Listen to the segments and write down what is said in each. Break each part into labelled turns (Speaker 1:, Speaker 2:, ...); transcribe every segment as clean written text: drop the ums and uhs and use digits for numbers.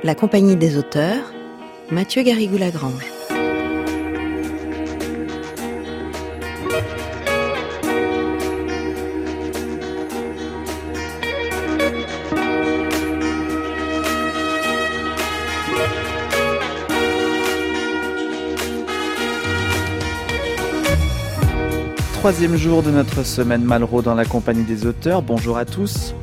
Speaker 1: La Compagnie des auteurs, Mathieu Garrigou-Lagrange.
Speaker 2: Troisième jour de notre semaine Malraux dans la Compagnie des auteurs. Bonjour à tous.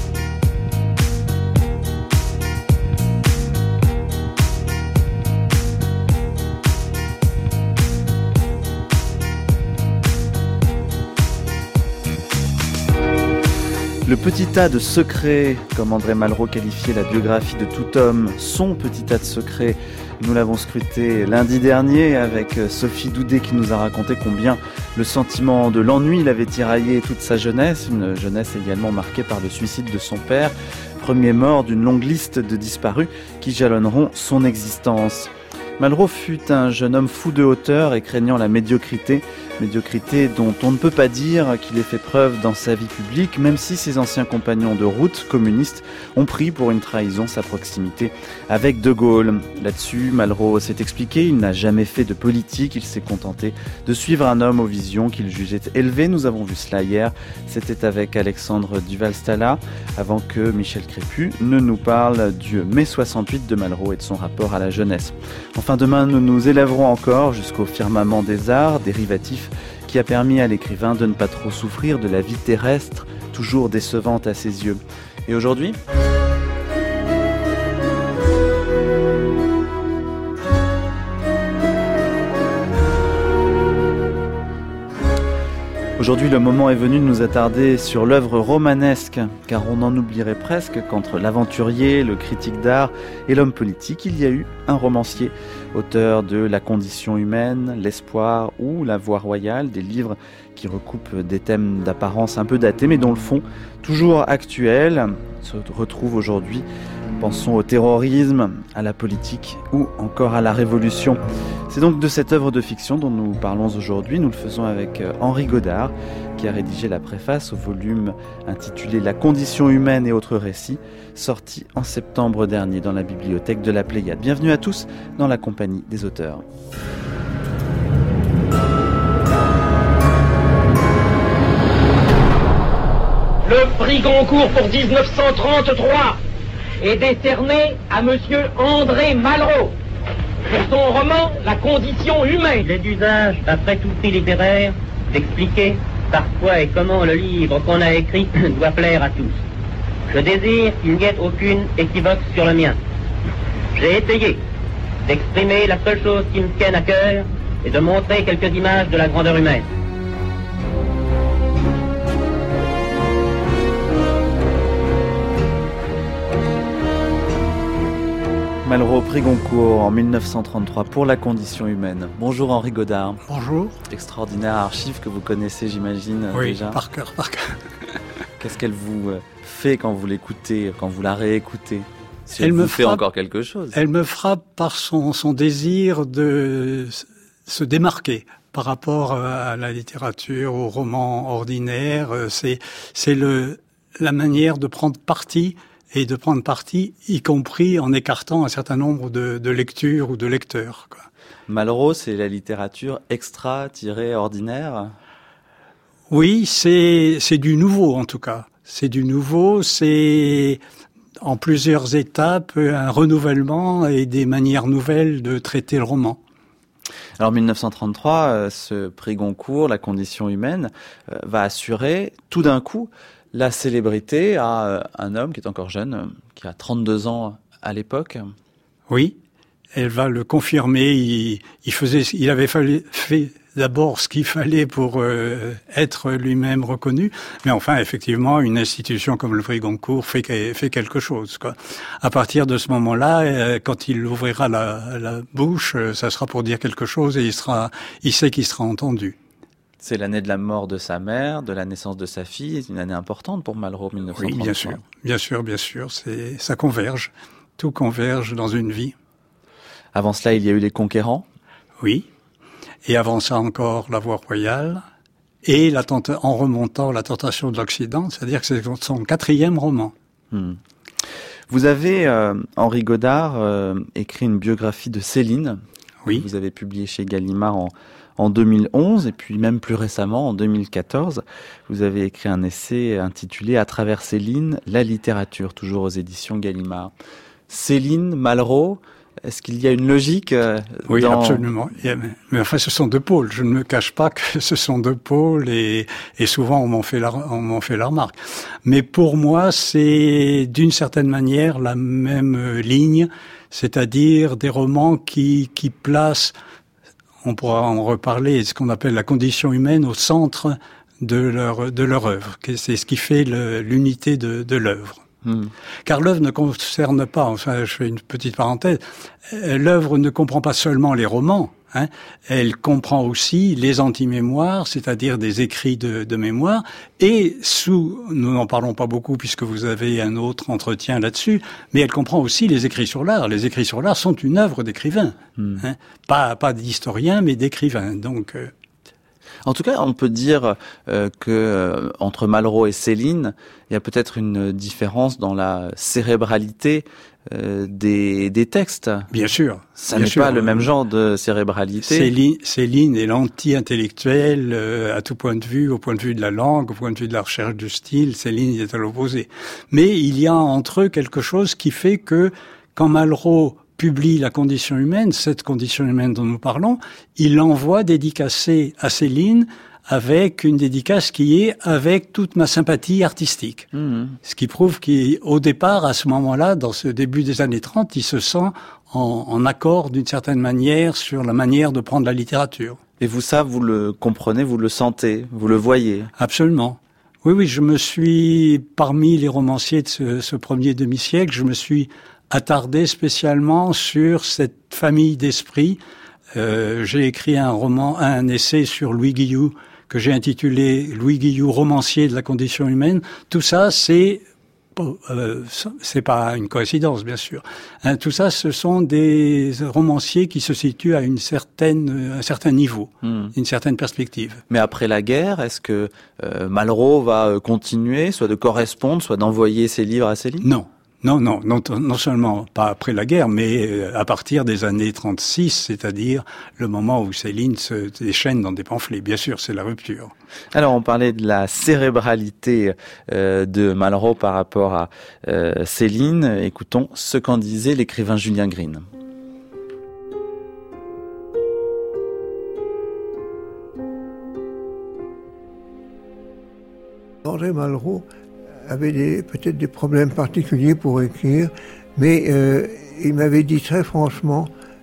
Speaker 2: Le petit tas de secrets, comme André Malraux qualifiait la biographie de tout homme, son petit tas de secrets, nous l'avons scruté lundi dernier avec Sophie Doudet qui nous a raconté combien le sentiment de l'ennui l'avait tiraillé toute sa jeunesse, une jeunesse également marquée par le suicide de son père, premier mort d'une longue liste de disparus qui jalonneront son existence. Malraux fut un jeune homme fou de hauteur et craignant la médiocrité dont on ne peut pas dire qu'il ait fait preuve dans sa vie publique, même si ses anciens compagnons de route communistes ont pris pour une trahison sa proximité avec De Gaulle. Là-dessus, Malraux s'est expliqué, il n'a jamais fait de politique, il s'est contenté de suivre un homme aux visions qu'il jugeait élevées. Nous avons vu cela hier, c'était avec Alexandre Duval-Stala, avant que Michel Crépu ne nous parle du mai 68 de Malraux et de son rapport à la jeunesse. Enfin, demain, nous nous élèverons encore jusqu'au firmament des arts, dérivatif qui a permis à l'écrivain de ne pas trop souffrir de la vie terrestre, toujours décevante à ses yeux. Et aujourd'hui ? Aujourd'hui, le moment est venu de nous attarder sur l'œuvre romanesque, car on en oublierait presque qu'entre l'aventurier, le critique d'art et l'homme politique, il y a eu un romancier, auteur de La condition humaine, L'espoir ou La voie royale, des livres qui recoupent des thèmes d'apparence un peu datés, mais dont le fond, toujours actuel, se retrouve aujourd'hui. Pensons au terrorisme, à la politique ou encore à la révolution. C'est donc de cette œuvre de fiction dont nous parlons aujourd'hui. Nous le faisons avec Henri Godard, qui a rédigé la préface au volume intitulé La condition humaine et autres récits, sorti en septembre dernier dans la bibliothèque de la Pléiade. Bienvenue à tous dans la Compagnie des auteurs.
Speaker 3: Le prix Goncourt pour 1933 est décerné à monsieur André Malraux pour son roman La condition humaine.
Speaker 4: Il est d'usage, d'après tout prix littéraire, d'expliquer parfois et comment le livre qu'on a écrit doit plaire à tous. Je désire qu'il n'y ait aucune équivoque sur le mien. J'ai essayé d'exprimer la seule chose qui me tienne à cœur et de montrer quelques images de la grandeur humaine.
Speaker 2: Malraux, prix Goncourt en 1933 pour La condition humaine. Bonjour Henri Godard.
Speaker 5: Bonjour.
Speaker 2: Extraordinaire archive que vous connaissez, j'imagine,
Speaker 5: oui,
Speaker 2: déjà.
Speaker 5: Par cœur.
Speaker 2: Qu'est-ce qu'elle vous fait quand vous l'écoutez, quand vous la réécoutez? Si
Speaker 5: elle
Speaker 2: vous
Speaker 5: me
Speaker 2: fait
Speaker 5: frappe,
Speaker 2: encore quelque chose.
Speaker 5: Elle me frappe par son désir de se démarquer par rapport à la littérature, au roman ordinaire. C'est la manière de prendre parti, et de prendre parti, y compris en écartant un certain nombre de lectures ou de lecteurs, quoi.
Speaker 2: Malraux, c'est la littérature extra-ordinaire?
Speaker 5: Oui, c'est du nouveau en tout cas. C'est du nouveau, c'est en plusieurs étapes un renouvellement et des manières nouvelles de traiter le roman.
Speaker 2: Alors 1933, ce prix Goncourt, La condition humaine, va assurer tout d'un coup la célébrité à un homme qui est encore jeune, qui a 32 ans à l'époque.
Speaker 5: Oui, elle va le confirmer. Il avait fait d'abord ce qu'il fallait pour être lui-même reconnu, mais enfin, effectivement, une institution comme le prix Goncourt fait quelque chose, quoi. À partir de ce moment-là, quand il ouvrira la bouche, ça sera pour dire quelque chose et il sait qu'il sera entendu.
Speaker 2: C'est l'année de la mort de sa mère, de la naissance de sa fille. C'est une année importante pour Malraux, 1933.
Speaker 5: Oui, bien sûr. Ça converge. Tout converge dans une vie.
Speaker 2: Avant cela, il y a eu Les Conquérants.
Speaker 5: Oui. Et avant ça encore, La voie royale. Et en remontant, La tentation de l'Occident. C'est-à-dire que c'est son 4e roman.
Speaker 2: Vous avez, Henri Godard, écrit une biographie de Céline.
Speaker 5: Oui.
Speaker 2: Vous avez publié chez Gallimard en 2011, et puis même plus récemment, en 2014, vous avez écrit un essai intitulé « À travers Céline, la littérature », toujours aux éditions Gallimard. Céline, Malraux, est-ce qu'il y a une logique
Speaker 5: Oui, absolument. Mais enfin, ce sont deux pôles. Je ne me cache pas que ce sont deux pôles, et souvent on m'en fait la remarque. Mais pour moi, c'est d'une certaine manière la même ligne, c'est-à-dire des romans qui placent, on pourra en reparler, ce qu'on appelle la condition humaine au centre de leur œuvre. C'est ce qui fait l'unité de l'œuvre. Car l'œuvre ne concerne pas, enfin je fais une petite parenthèse, l'œuvre ne comprend pas seulement les romans, elle comprend aussi les anti-mémoires, c'est-à-dire des écrits de mémoire, et nous n'en parlons pas beaucoup puisque vous avez un autre entretien là-dessus, mais elle comprend aussi les écrits sur l'art. Les écrits sur l'art sont une œuvre d'écrivain, pas d'historien, mais d'écrivain. Donc
Speaker 2: en tout cas, on peut dire que entre Malraux et Céline, il y a peut-être une différence dans la cérébralité des textes.
Speaker 5: Bien sûr.
Speaker 2: Ça n'est pas le même genre de cérébralité.
Speaker 5: Céline est l'anti-intellectuel à tout point de vue, au point de vue de la langue, au point de vue de la recherche du style. Céline est à l'opposé. Mais il y a entre eux quelque chose qui fait que quand Malraux publie La condition humaine, cette condition humaine dont nous parlons, il envoie dédicacer à Céline avec une dédicace qui est avec toute ma sympathie artistique. Ce qui prouve qu'au départ, à ce moment-là, dans ce début des années 30, il se sent en accord d'une certaine manière sur la manière de prendre la littérature.
Speaker 2: Et vous, ça, vous le comprenez, vous le sentez, vous le voyez?
Speaker 5: Absolument. Oui, je me suis, parmi les romanciers de ce premier demi-siècle, je me suis attardé spécialement sur cette famille d'esprits. J'ai écrit un essai sur Louis Guilloux que j'ai intitulé « Louis Guilloux, romancier de la condition humaine ». Tout ça, c'est pas une coïncidence, bien sûr. Tout ça, ce sont des romanciers qui se situent à un certain niveau, une certaine perspective.
Speaker 2: Mais après la guerre, est-ce que Malraux va continuer, soit de correspondre, soit d'envoyer ses livres à Céline?
Speaker 5: Non seulement pas après la guerre, mais à partir des années 36, c'est-à-dire le moment où Céline se déchaîne dans des pamphlets. Bien sûr, c'est la rupture.
Speaker 2: Alors, on parlait de la cérébralité de Malraux par rapport à Céline. Écoutons ce qu'en disait l'écrivain Julien Green.
Speaker 6: André Malraux avait peut-être des problèmes particuliers pour écrire, mais il m'avait dit très franchement,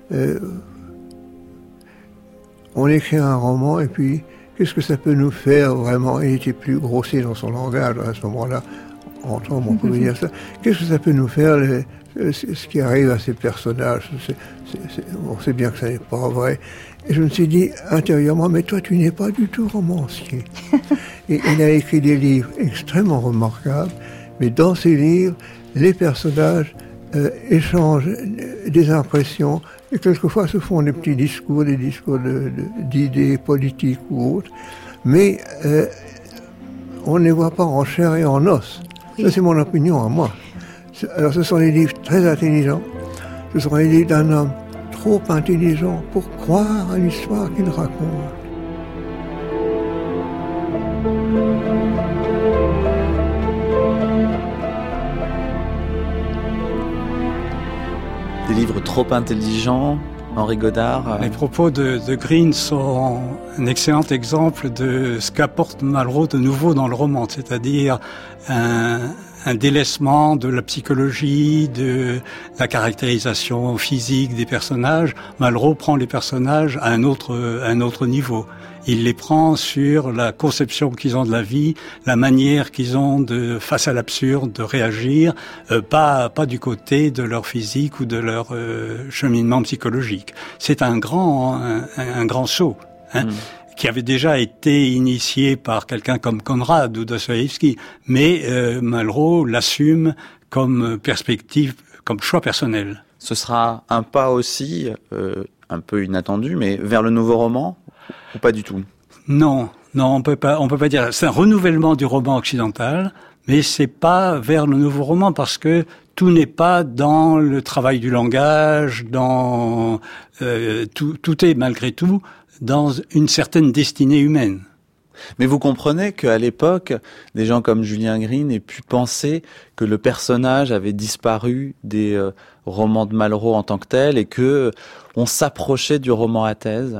Speaker 6: on écrit un roman et puis qu'est-ce que ça peut nous faire vraiment? Il était plus grossier dans son langage à ce moment-là, entre hommes on pouvait dire ça. Qu'est-ce que ça peut nous faire ce qui arrive à ces personnages? On sait bien que ça n'est pas vrai. Et je me suis dit intérieurement, mais toi tu n'es pas du tout romancier. Et il a écrit des livres extrêmement remarquables, mais dans ces livres, les personnages échangent des impressions et quelquefois se font des petits discours, d'idées politiques ou autres, mais on ne les voit pas en chair et en os. Ça, c'est mon opinion à moi. Alors ce sont des livres très intelligents, ce sont des livres d'un homme trop intelligent pour croire à l'histoire qu'il raconte.
Speaker 2: Des livres trop intelligents, Henri Godard.
Speaker 5: Les propos de Green sont un excellent exemple de ce qu'apporte Malraux de nouveau dans le roman, c'est-à-dire un délaissement de la psychologie, de la caractérisation physique des personnages. Malraux prend les personnages à un autre niveau. Il les prend sur la conception qu'ils ont de la vie, la manière qu'ils ont de, face à l'absurde, de réagir, pas du côté de leur physique ou de leur cheminement psychologique. C'est un grand saut, qui avait déjà été initié par quelqu'un comme Conrad ou Dostoïevski, mais Malraux l'assume comme perspective, comme choix personnel.
Speaker 2: Ce sera un pas aussi, un peu inattendu, mais vers le nouveau roman, ou pas du tout?
Speaker 5: Non, on peut pas dire. C'est un renouvellement du roman occidental, mais c'est pas vers le nouveau roman parce que tout n'est pas dans le travail du langage, dans tout est malgré tout dans une certaine destinée humaine.
Speaker 2: Mais vous comprenez qu'à l'époque, des gens comme Julien Green aient pu penser que le personnage avait disparu des romans de Malraux en tant que tel et que on s'approchait du roman à thèse.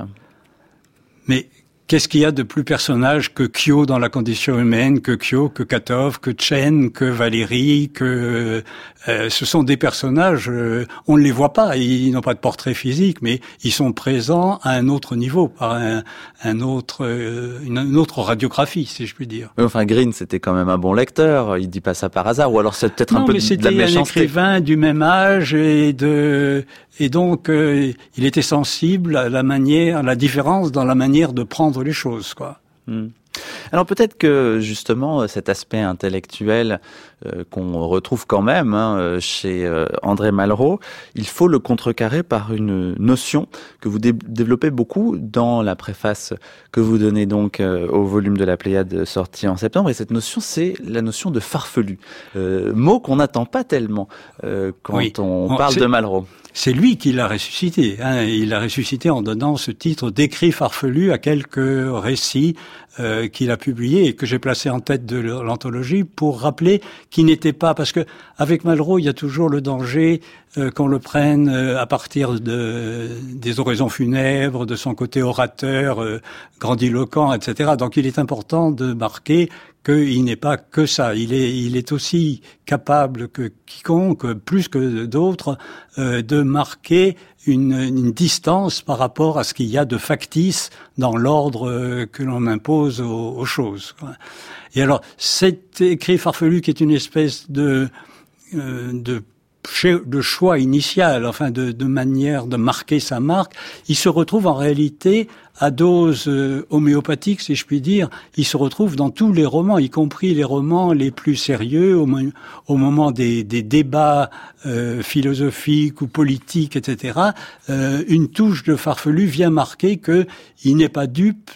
Speaker 5: Mais qu'est-ce qu'il y a de plus personnage que Kyo dans la condition humaine, que Kyo, que Katov, que Chen, que Valérie, que ce sont des personnages, on ne les voit pas, ils n'ont pas de portrait physique, mais ils sont présents à un autre niveau, par une autre radiographie, si je puis dire.
Speaker 2: Oui, enfin, Green, c'était quand même un bon lecteur, il dit pas ça par hasard, ou alors c'est peut-être un peu de la méchanceté. Non, mais c'était un
Speaker 5: écrivain du même âge et donc il était sensible à la différence dans la manière de prendre les choses, quoi.
Speaker 2: Alors peut-être que justement cet aspect intellectuel qu'on retrouve quand même chez André Malraux, il faut le contrecarrer par une notion que vous développez beaucoup dans la préface que vous donnez donc au volume de la Pléiade sorti en septembre. Et cette notion, c'est la notion de farfelu, mot qu'on n'attend pas tellement quand on parle de Malraux.
Speaker 5: C'est lui qui l'a ressuscité. Il l'a ressuscité en donnant ce titre d'écrit farfelu à quelques récits qu'il a publiés et que j'ai placé en tête de l'anthologie pour rappeler qu'il n'était pas... Parce que avec Malraux, il y a toujours le danger qu'on le prenne à partir des oraisons funèbres, de son côté orateur, grandiloquent, etc. Donc il est important de marquer qu'il n'est pas que ça. Il est aussi capable que quiconque, plus que d'autres, de marquer une distance par rapport à ce qu'il y a de factice dans l'ordre que l'on impose aux choses. Et alors, cet écrit farfelu qui est une espèce de choix initial, enfin de manière de marquer sa marque, il se retrouve en réalité à dose homéopathique, si je puis dire. Il se retrouve dans tous les romans, y compris les romans les plus sérieux, au moment des débats philosophiques ou politiques, etc. Une touche de farfelu vient marquer que il n'est pas dupe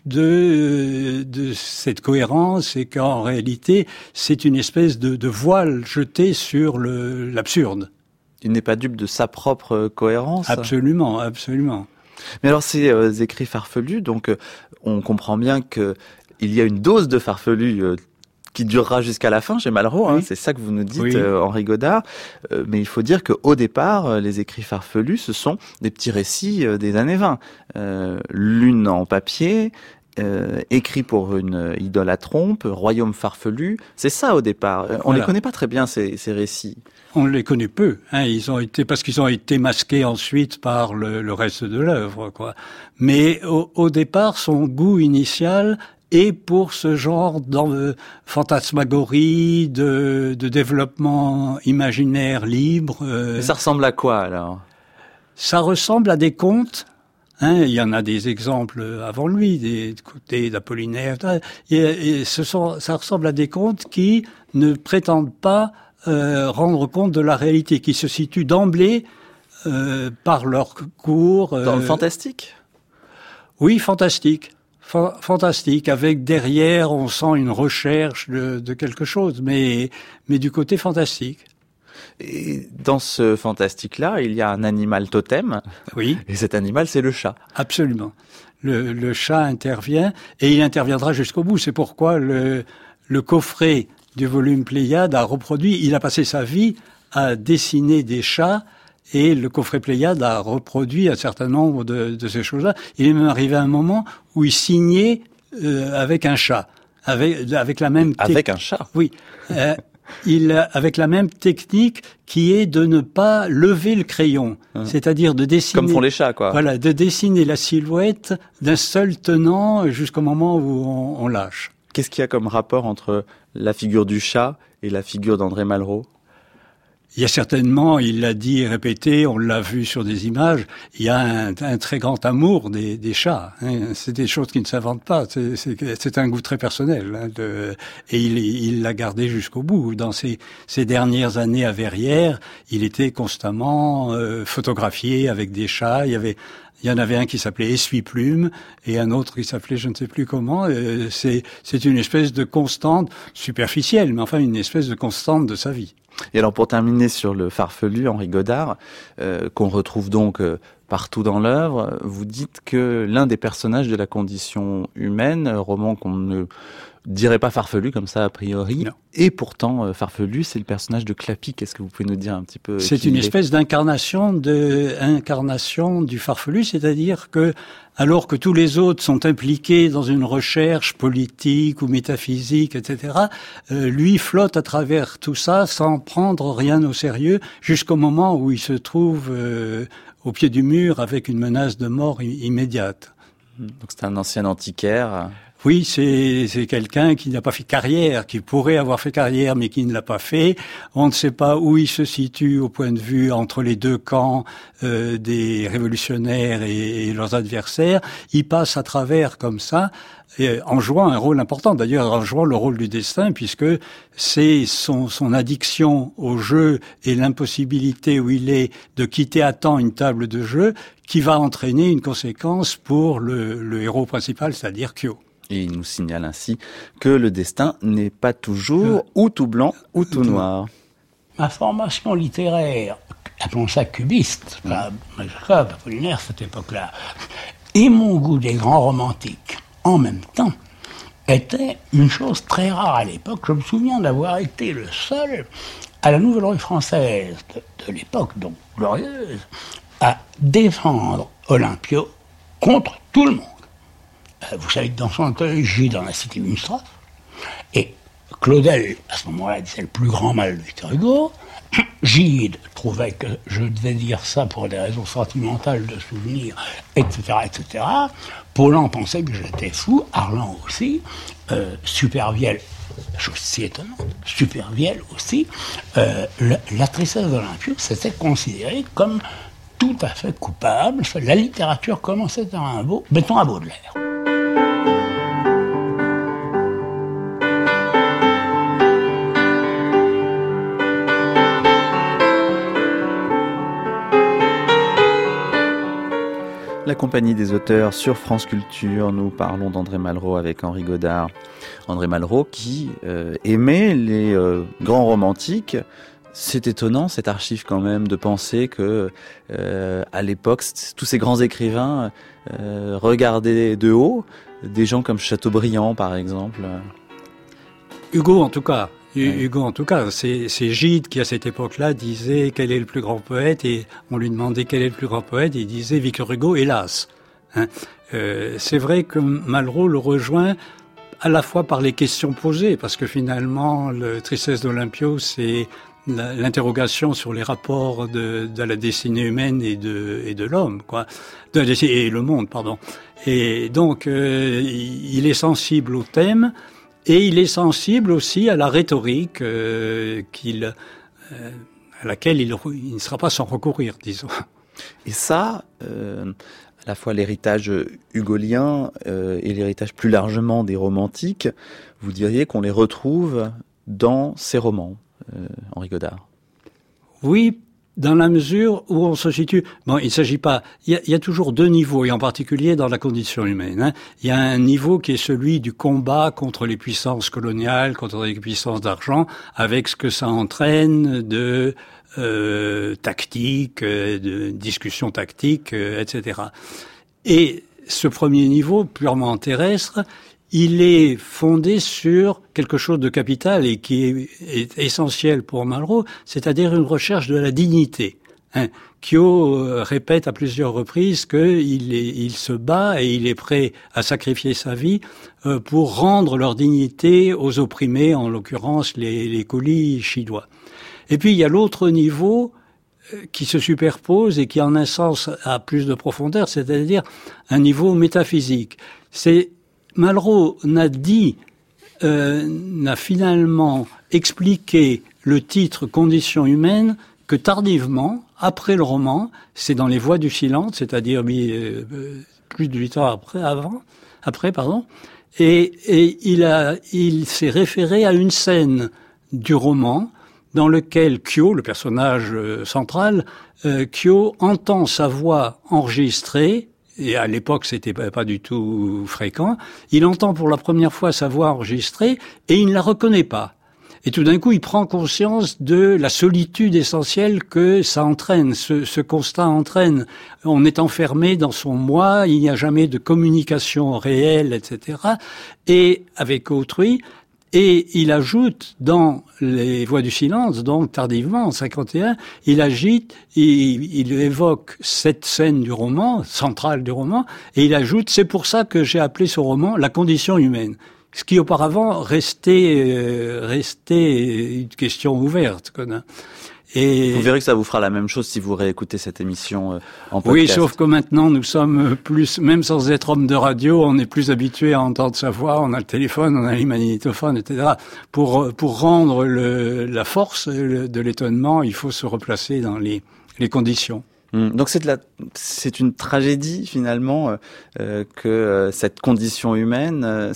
Speaker 5: de cette cohérence et qu'en réalité c'est une espèce de voile jeté sur l'absurde.
Speaker 2: Il n'est pas dupe de sa propre cohérence.
Speaker 5: Absolument, absolument.
Speaker 2: Mais alors ces écrits farfelus, donc on comprend bien que il y a une dose de farfelu qui durera jusqu'à la fin chez Malraux, oui. C'est ça que vous nous dites, oui. Henri Godard. Mais il faut dire qu'au départ, les écrits farfelus, ce sont des petits récits des années 20. L'une en papier, écrit pour une idole à trompe, Royaume farfelu. C'est ça au départ. On les connaît pas très bien ces récits.
Speaker 5: On les connaît peu, parce qu'ils ont été masqués ensuite par le reste de l'œuvre, quoi. Mais au départ, son goût initial est pour ce genre de fantasmagorie, de développement imaginaire libre.
Speaker 2: Mais ça ressemble à quoi alors ?
Speaker 5: Ça ressemble à des contes. Il y en a des exemples avant lui, des côtés d'Apollinaire. Et ça ressemble à des contes qui ne prétendent pas rendre compte de la réalité, qui se situe d'emblée par leur cours.
Speaker 2: Dans le fantastique ?
Speaker 5: Oui, fantastique. Fantastique, avec derrière, on sent une recherche de quelque chose, mais du côté fantastique.
Speaker 2: Et dans ce fantastique-là, il y a un animal totem.
Speaker 5: Oui.
Speaker 2: Et cet animal, c'est le chat.
Speaker 5: Absolument. Le chat intervient, et il interviendra jusqu'au bout. C'est pourquoi le coffret du volume Pléiade a reproduit, il a passé sa vie à dessiner des chats, et le coffret Pléiade a reproduit un certain nombre de ces choses-là. Il est même arrivé à un moment où il signait avec un chat, avec la même...
Speaker 2: Avec un chat ?
Speaker 5: Oui. Avec la même technique qui est de ne pas lever le crayon, c'est-à-dire de dessiner...
Speaker 2: Comme font les chats, quoi.
Speaker 5: Voilà, de dessiner la silhouette d'un seul tenant jusqu'au moment où on lâche.
Speaker 2: Qu'est-ce qu'il y a comme rapport entre la figure du chat et la figure d'André Malraux ?
Speaker 5: Il y a certainement, il l'a dit et répété, on l'a vu sur des images, il y a un très grand amour des chats. Hein. C'est des choses qui ne s'inventent pas. C'est un goût très personnel. Hein, et il l'a gardé jusqu'au bout. Dans ses dernières années à Verrières, il était constamment photographié avec des chats. Il y en avait un qui s'appelait Essuie-Plume et un autre qui s'appelait je ne sais plus comment. C'est une espèce de constante superficielle, mais enfin une espèce de constante de sa vie.
Speaker 2: Et alors pour terminer sur le farfelu, Henri Godard, qu'on retrouve donc partout dans l'œuvre, vous dites que l'un des personnages de la condition humaine, roman qu'on ne dirait pas farfelu comme ça a priori, non. Et pourtant farfelu, c'est le personnage de Clapi. Qu'est-ce que vous pouvez nous dire un petit peu?
Speaker 5: C'est une espèce d'incarnation du farfelu, c'est-à-dire que alors que tous les autres sont impliqués dans une recherche politique ou métaphysique, etc., lui flotte à travers tout ça sans prendre rien au sérieux jusqu'au moment où il se trouve au pied du mur avec une menace de mort immédiate.
Speaker 2: Donc c'est un ancien antiquaire.
Speaker 5: Oui, c'est quelqu'un qui n'a pas fait carrière, qui pourrait avoir fait carrière, mais qui ne l'a pas fait. On ne sait pas où il se situe au point de vue entre les deux camps des révolutionnaires et leurs adversaires. Il passe à travers comme ça, en jouant un rôle important, d'ailleurs en jouant le rôle du destin, puisque c'est son addiction au jeu et l'impossibilité où il est de quitter à temps une table de jeu qui va entraîner une conséquence pour le héros principal, c'est-à-dire Kyo.
Speaker 2: Et il nous signale ainsi que le destin n'est pas toujours ou tout blanc ou tout noir.
Speaker 7: Ma formation littéraire, appelons ça cubiste, Apollinaire, cette époque-là, et mon goût des grands romantiques en même temps, était une chose très rare à l'époque. Je me souviens d'avoir été le seul à la Nouvelle Revue Française de l'époque, donc glorieuse, à défendre Olympio contre tout le monde. Vous savez que dans son atelier, Gide dans la cité Münster, et Claudel, à ce moment-là, disait le plus grand mal de Victor Hugo. Gide trouvait que je devais dire ça pour des raisons sentimentales de souvenirs, etc., etc. Paulhan pensait que j'étais fou, Arlan aussi, Supervielle, chose si étonnante, Supervielle aussi, la tristesse d'Olympio, c'était considéré comme tout à fait coupable. La littérature commençait à un beau, mettons à Baudelaire.
Speaker 2: La compagnie des auteurs sur France Culture, nous parlons d'André Malraux avec Henri Godard. André Malraux qui aimait les grands romantiques. C'est étonnant, cette archive quand même, de penser que à l'époque, tous ces grands écrivains regardaient de haut des gens comme Chateaubriand, par exemple.
Speaker 5: Hugo, en tout cas. Hugo, en tout cas, c'est Gide qui, à cette époque-là, disait quel est le plus grand poète, et on lui demandait quel est le plus grand poète, et il disait Victor Hugo, hélas. Hein, c'est vrai que Malraux le rejoint à la fois par les questions posées, parce que finalement, le Tristesse d'Olympio, c'est l'interrogation sur les rapports de la destinée humaine et de l'homme, quoi, et le monde, pardon. Et donc, il est sensible au thème. Et il est sensible aussi à la rhétorique à laquelle il ne sera pas sans recourir, disons.
Speaker 2: Et ça, à la fois l'héritage hugolien et l'héritage plus largement des romantiques, vous diriez qu'on les retrouve dans ces romans, Henri Godard?
Speaker 5: Oui, dans la mesure où on se situe... Bon, il s'agit pas... Il y a toujours deux niveaux, et en particulier dans la condition humaine. Hein. Il y a un niveau qui est celui du combat contre les puissances coloniales, contre les puissances d'argent, avec ce que ça entraîne de tactique, de discussions tactiques, etc. Et ce premier niveau, purement terrestre, il est fondé sur quelque chose de capital et qui est essentiel pour Malraux, c'est-à-dire une recherche de la dignité. Hein. Kyo répète à plusieurs reprises qu'il se bat et il est prêt à sacrifier sa vie pour rendre leur dignité aux opprimés, en l'occurrence les colis chinois. Et puis il y a l'autre niveau qui se superpose et qui en un sens a plus de profondeur, c'est-à-dire un niveau métaphysique. Malraux n'a finalement expliqué le titre « Conditions humaines » que tardivement, après le roman, c'est dans Les Voix du silence, c'est-à-dire plus de 8 ans après, et il s'est référé à une scène du roman dans lequel Kyo, le personnage central, Kyo entend sa voix enregistrée, et à l'époque c'était pas du tout fréquent, il entend pour la première fois sa voix enregistrée et il ne la reconnaît pas. Et tout d'un coup, il prend conscience de la solitude essentielle que ça entraîne, ce constat entraîne. On est enfermé dans son moi, il n'y a jamais de communication réelle, etc. Et avec autrui. Et il ajoute dans Les Voix du silence, donc tardivement, en 51, il évoque cette scène du roman, centrale du roman, et il ajoute, c'est pour ça que j'ai appelé ce roman La condition humaine. Ce qui auparavant restait une question ouverte. Et
Speaker 2: vous verrez que ça vous fera la même chose si vous réécoutez cette émission en podcast.
Speaker 5: Oui, sauf que maintenant nous sommes plus, même sans être homme de radio, on est plus habitué à entendre sa voix, on a le téléphone, on a les magnétophones, etc. Pour rendre la force de l'étonnement, il faut se replacer dans les conditions.
Speaker 2: Donc c'est une tragédie finalement que cette condition humaine,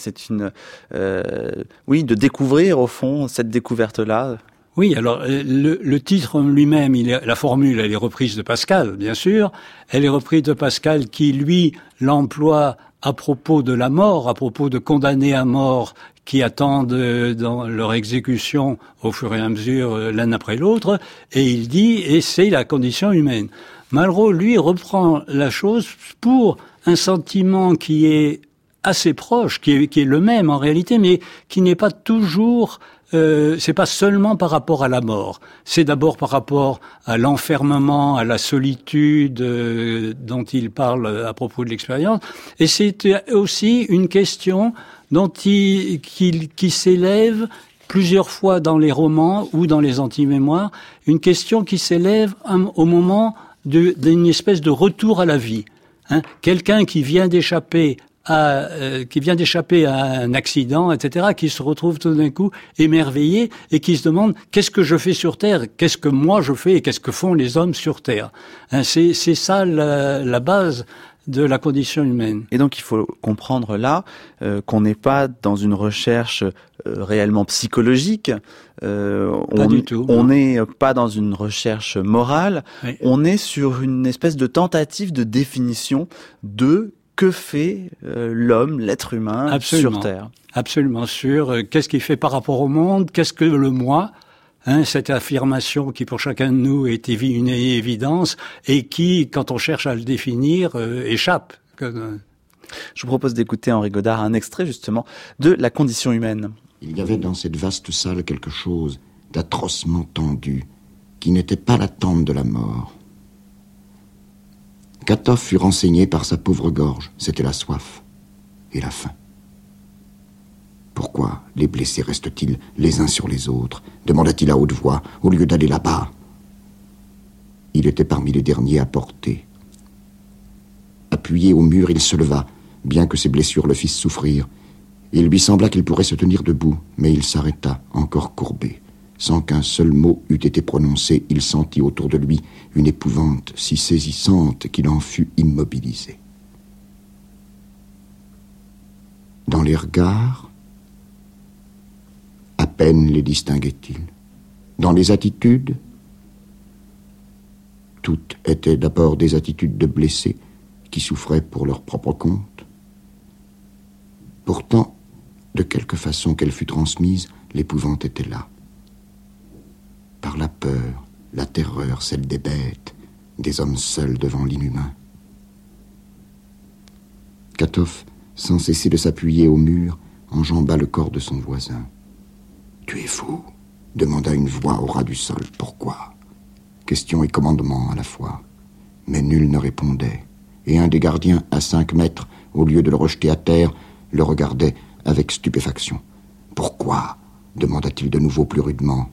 Speaker 2: de découvrir au fond cette découverte-là.
Speaker 5: Oui, alors le titre lui-même, la formule, elle est reprise de Pascal, bien sûr. Elle est reprise de Pascal qui, lui, l'emploie à propos de la mort, à propos de condamnés à mort qui attendent dans leur exécution au fur et à mesure l'un après l'autre. Et il dit, et c'est la condition humaine. Malraux, lui, reprend la chose pour un sentiment qui est assez proche, qui est le même en réalité, mais qui n'est pas toujours... c'est pas seulement par rapport à la mort. C'est d'abord par rapport à l'enfermement, à la solitude dont il parle à propos de l'expérience. Et c'est aussi une question qui s'élève plusieurs fois dans les romans ou dans les anti-mémoires, une question qui s'élève au moment d'une espèce de retour à la vie. Quelqu'un qui vient d'échapper à un accident, etc., qui se retrouve tout d'un coup émerveillé et qui se demande qu'est-ce que je fais sur Terre, qu'est-ce que moi je fais et qu'est-ce que font les hommes sur Terre. C'est ça la base de la condition humaine.
Speaker 2: Et donc il faut comprendre là qu'on n'est pas dans une recherche réellement psychologique.
Speaker 5: Pas du tout.
Speaker 2: On n'est pas dans une recherche morale.
Speaker 5: Oui.
Speaker 2: On est sur une espèce de tentative de définition de que fait l'homme, l'être humain sur Terre.
Speaker 5: Absolument, sur qu'est-ce qu'il fait par rapport au monde, qu'est-ce que le moi, cette affirmation qui pour chacun de nous est une évidence et qui, quand on cherche à le définir, échappe.
Speaker 2: Je vous propose d'écouter Henri Godard un extrait justement de La condition humaine.
Speaker 8: Il y avait dans cette vaste salle quelque chose d'atrocement tendu qui n'était pas l'attente de la mort. Katov fut renseigné par sa pauvre gorge. C'était la soif et la faim. Pourquoi les blessés restent-ils les uns sur les autres, demanda-t-il à haute voix, au lieu d'aller là-bas? Il était parmi les derniers à porter. Appuyé au mur, il se leva, bien que ses blessures le fissent souffrir. Il lui sembla qu'il pourrait se tenir debout, mais il s'arrêta, encore courbé. Sans qu'un seul mot eût été prononcé, il sentit autour de lui une épouvante si saisissante qu'il en fut immobilisé. Dans les regards, à peine les distinguait-il. Dans les attitudes, toutes étaient d'abord des attitudes de blessés qui souffraient pour leur propre compte. Pourtant, de quelque façon qu'elle fût transmise, l'épouvante était là. Par la peur, la terreur, celle des bêtes, des hommes seuls devant l'inhumain. Katov, sans cesser de s'appuyer au mur, enjamba le corps de son voisin. « Tu es fou ?» demanda une voix au ras du sol. « Pourquoi ?» Question et commandement à la fois. Mais nul ne répondait, et un des gardiens, à 5 mètres, au lieu de le rejeter à terre, le regardait avec stupéfaction. « Pourquoi ?» demanda-t-il de nouveau plus rudement.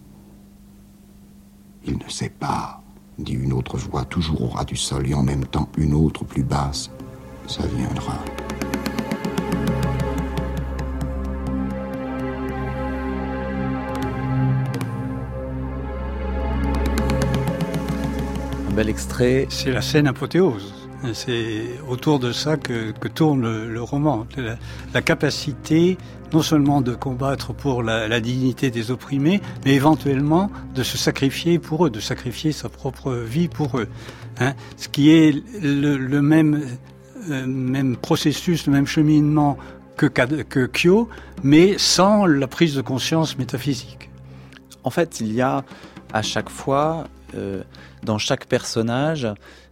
Speaker 8: « Il ne sait pas, » dit une autre voix, toujours au ras du sol, et en même temps une autre plus basse. « Ça viendra. »
Speaker 2: bel extrait.
Speaker 5: C'est la scène apothéose. C'est autour de ça que tourne le roman. La capacité non seulement de combattre pour la dignité des opprimés, mais éventuellement de se sacrifier pour eux, de sacrifier sa propre vie pour eux. Ce qui est le même processus, le même cheminement que Kyo, mais sans la prise de conscience métaphysique.
Speaker 2: En fait, il y a à chaque fois, dans chaque personnage,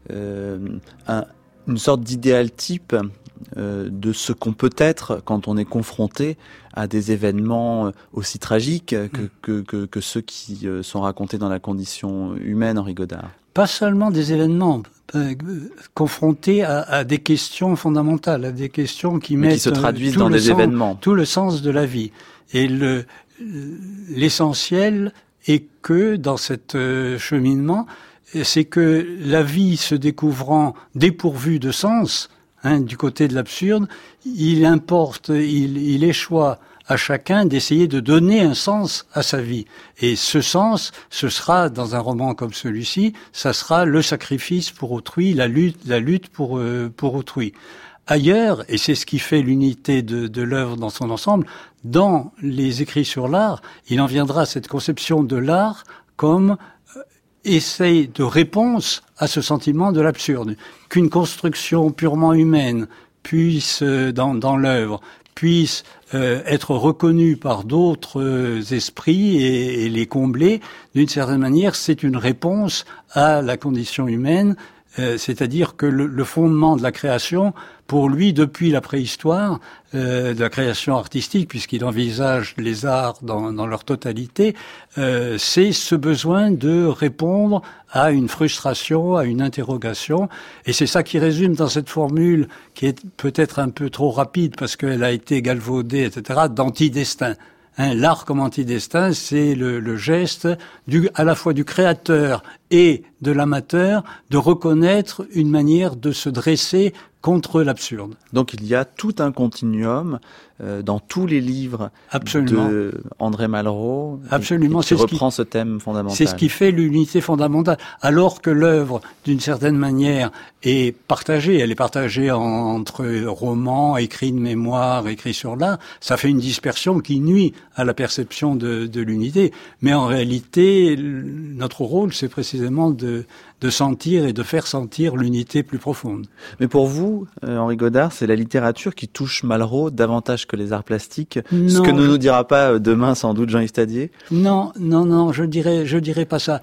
Speaker 2: une sorte d'idéal type de ce qu'on peut être quand on est confronté à des événements aussi tragiques que ceux qui sont racontés dans la condition humaine, Henri Godard.
Speaker 5: Pas seulement des événements, confrontés à des questions fondamentales, à des questions qui mettent
Speaker 2: qui se traduisent dans des événements.
Speaker 5: Tout le sens de la vie. Et l'essentiel est que dans cet cheminement, c'est que la vie se découvrant dépourvue de sens, du côté de l'absurde, il échoit à chacun d'essayer de donner un sens à sa vie. Et ce sens, ce sera, dans un roman comme celui-ci, ça sera le sacrifice pour autrui, la lutte pour autrui. Ailleurs, et c'est ce qui fait l'unité de l'œuvre dans son ensemble, dans les écrits sur l'art, il en viendra à cette conception de l'art comme essai de réponse à ce sentiment de l'absurde. Qu'une construction purement humaine puisse, dans l'œuvre, puisse être reconnue par d'autres esprits et les combler, d'une certaine manière, c'est une réponse à la condition humaine, c'est-à-dire que le fondement de la création, pour lui, depuis la préhistoire, de la création artistique, puisqu'il envisage les arts dans leur totalité, c'est ce besoin de répondre à une frustration, à une interrogation. Et c'est ça qui résume dans cette formule, qui est peut-être un peu trop rapide, parce qu'elle a été galvaudée, etc., d'antidestin. L'art comme antidestin, c'est le geste à la fois du créateur et de l'amateur de reconnaître une manière de se dresser contre l'absurde.
Speaker 2: Donc il y a tout un continuum dans tous les livres de André Malraux qui reprend ce thème fondamental.
Speaker 5: C'est ce qui fait l'unité fondamentale. Alors que l'œuvre, d'une certaine manière, est partagée. Elle est partagée entre romans, écrits de mémoire, écrits sur l'art. Ça fait une dispersion qui nuit à la perception de l'unité. Mais en réalité, notre rôle, c'est précisément de sentir et de faire sentir l'unité plus profonde.
Speaker 2: Mais pour vous, Henri Godard, c'est la littérature qui touche Malraux davantage que les arts plastiques. Non, ce que ne nous dira pas demain sans doute Jean-Yves Tadier.
Speaker 5: Non, je dirais pas ça.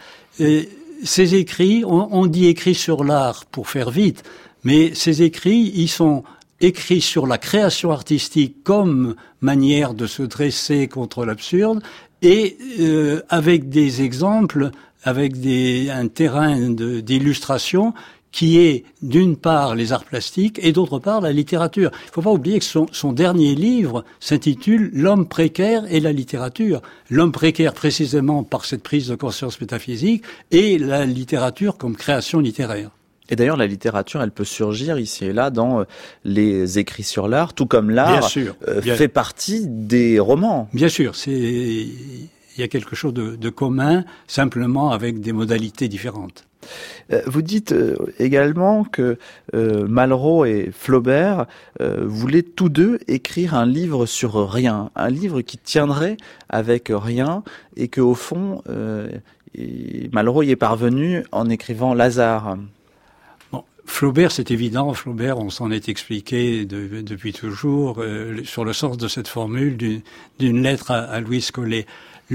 Speaker 5: Ces écrits, on dit écrits sur l'art pour faire vite, mais ces écrits, ils sont écrits sur la création artistique comme manière de se dresser contre l'absurde et avec des exemples, avec un terrain d'illustration qui est d'une part les arts plastiques et d'autre part la littérature. Il ne faut pas oublier que son dernier livre s'intitule « L'homme précaire et la littérature ». L'homme précaire précisément par cette prise de conscience métaphysique et la littérature comme création littéraire.
Speaker 2: Et d'ailleurs, la littérature, elle peut surgir ici et là dans les écrits sur l'art, tout comme l'art fait partie des romans.
Speaker 5: Bien sûr, il y a quelque chose de commun, simplement avec des modalités différentes.
Speaker 2: Vous dites également que Malraux et Flaubert voulaient tous deux écrire un livre sur rien, un livre qui tiendrait avec rien, et que au fond, Malraux y est parvenu en écrivant Lazare.
Speaker 5: Bon, Flaubert, c'est évident. Flaubert, on s'en est expliqué depuis toujours sur le sens de cette formule d'une lettre à Louise Collet.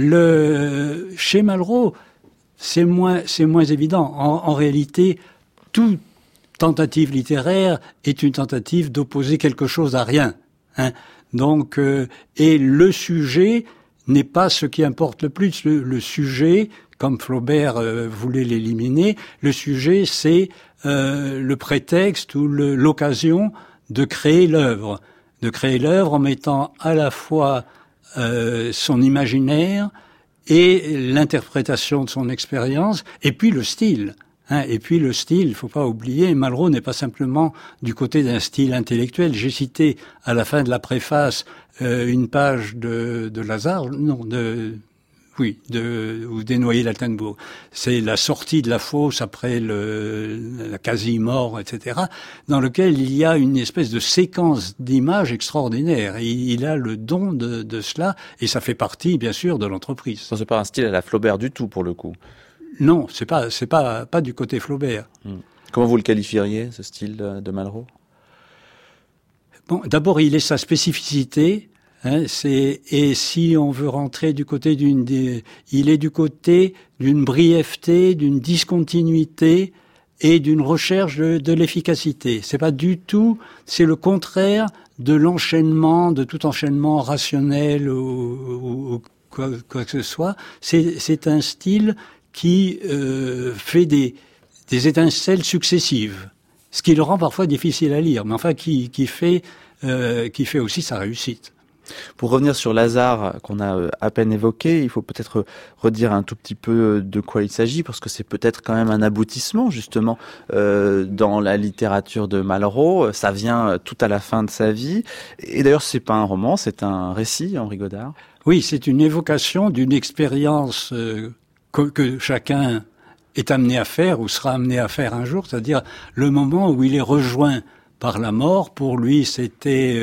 Speaker 5: Chez Malraux, c'est moins évident. En réalité, toute tentative littéraire est une tentative d'opposer quelque chose à rien. Donc, et le sujet n'est pas ce qui importe le plus. Le sujet, comme Flaubert voulait l'éliminer, le sujet, c'est le prétexte ou l'occasion de créer l'œuvre. De créer l'œuvre en mettant à la fois son imaginaire et l'interprétation de son expérience, et puis le style. Et puis le style, il faut pas oublier, Malraux n'est pas simplement du côté d'un style intellectuel. J'ai cité à la fin de la préface une page de Lazare, Oui, ou des Noyers d'Altenbourg. C'est la sortie de la fosse après la quasi-mort, etc., dans lequel il y a une espèce de séquence d'images extraordinaire. Il a le don de cela, et ça fait partie, bien sûr, de l'entreprise.
Speaker 2: Ça, c'est pas un style à la Flaubert du tout, pour le coup.
Speaker 5: Non, c'est pas du côté Flaubert.
Speaker 2: Comment vous le qualifieriez, ce style de Malraux?
Speaker 5: Bon, d'abord, il est sa spécificité. Et si on veut rentrer du côté il est du côté d'une brièveté, d'une discontinuité et d'une recherche de l'efficacité. C'est pas du tout, c'est le contraire de l'enchaînement, de tout enchaînement rationnel ou quoi que ce soit. C'est un style qui fait des étincelles successives, ce qui le rend parfois difficile à lire, mais enfin qui fait aussi sa réussite.
Speaker 2: Pour revenir sur Lazare qu'on a à peine évoqué, il faut peut-être redire un tout petit peu de quoi il s'agit, parce que c'est peut-être quand même un aboutissement justement dans la littérature de Malraux. Ça vient tout à la fin de sa vie. Et d'ailleurs, c'est pas un roman, c'est un récit, Henri Godard.
Speaker 5: Oui, c'est une évocation d'une expérience que chacun est amené à faire ou sera amené à faire un jour, c'est-à-dire le moment où il est rejoint par la mort. Pour lui, c'était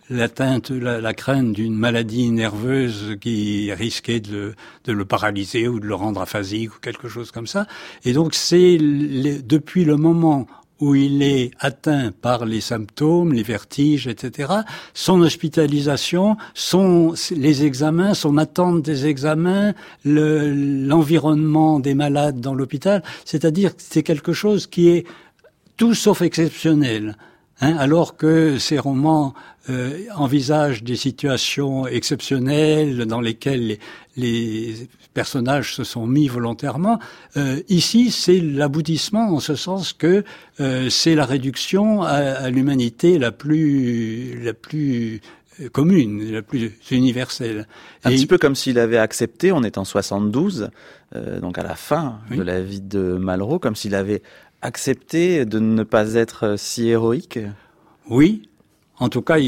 Speaker 5: la crainte d'une maladie nerveuse qui risquait de le paralyser ou de le rendre aphasique ou quelque chose comme ça. Et donc, c'est depuis le moment où il est atteint par les symptômes, les vertiges, etc., son hospitalisation, les examens, son attente des examens, l'environnement des malades dans l'hôpital, c'est-à-dire que c'est quelque chose qui est tout sauf exceptionnel. Alors que ces romans envisagent des situations exceptionnelles dans lesquelles les personnages se sont mis volontairement, ici c'est l'aboutissement en ce sens que c'est la réduction à l'humanité la plus commune, la plus universelle.
Speaker 2: Un petit peu comme s'il avait accepté, on est en 72, donc à la fin de la vie de Malraux, comme s'il avait accepter de ne pas être si héroïque?
Speaker 5: Oui. En tout cas,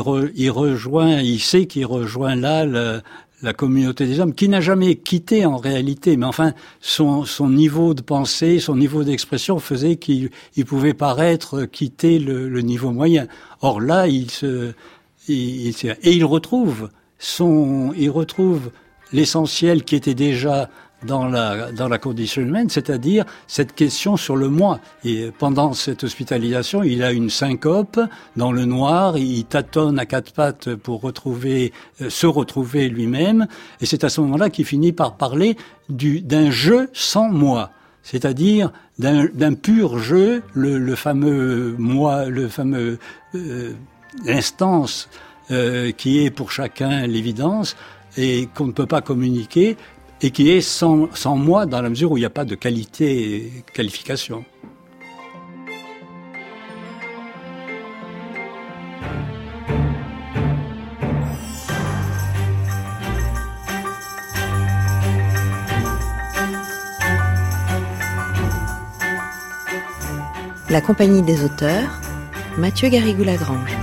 Speaker 5: il sait qu'il rejoint là la communauté des hommes, qui n'a jamais quitté en réalité, mais enfin, son niveau de pensée, son niveau d'expression faisait qu'il pouvait paraître quitter le niveau moyen. Or là, il retrouve l'essentiel qui était déjà dans la condition humaine, c'est-à-dire cette question sur le moi. Et pendant cette hospitalisation, il a une syncope dans le noir, il tâtonne à quatre pattes pour se retrouver lui-même, et c'est à ce moment-là qu'il finit par parler d'un jeu sans moi, c'est-à-dire d'un pur jeu, le fameux moi, l'instance qui est pour chacun l'évidence et qu'on ne peut pas communiquer, et qui est sans moi dans la mesure où il n'y a pas de qualification.
Speaker 1: La compagnie des auteurs, Mathieu Garrigou-Lagrange.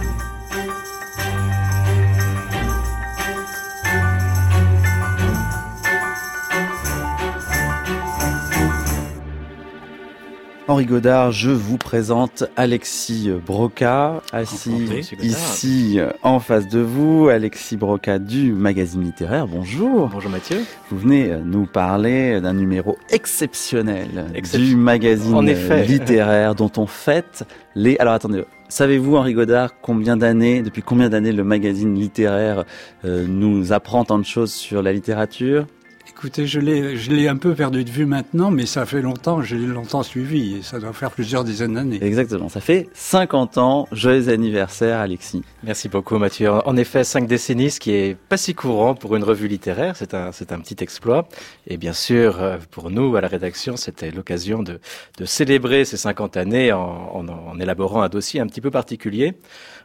Speaker 2: Henri Godard, je vous présente Alexis Broca, assis ici en face de vous. Alexis Broca du magazine littéraire, bonjour.
Speaker 9: Bonjour Mathieu.
Speaker 2: Vous venez nous parler d'un numéro exceptionnel du magazine littéraire dont on fête les... Alors attendez, savez-vous Henri Godard depuis combien d'années le magazine littéraire nous apprend tant de choses sur la littérature ?
Speaker 5: Écoutez, je l'ai un peu perdu de vue maintenant, mais ça fait longtemps, je l'ai longtemps suivi, et ça doit faire plusieurs dizaines d'années.
Speaker 2: Exactement, ça fait 50 ans, joyeux anniversaire Alexis.
Speaker 9: Merci beaucoup Mathieu. En effet, 5 décennies, ce qui est pas si courant pour une revue littéraire, c'est un petit exploit. Et bien sûr, pour nous, à la rédaction, c'était l'occasion de célébrer ces 50 années en élaborant un dossier un petit peu particulier.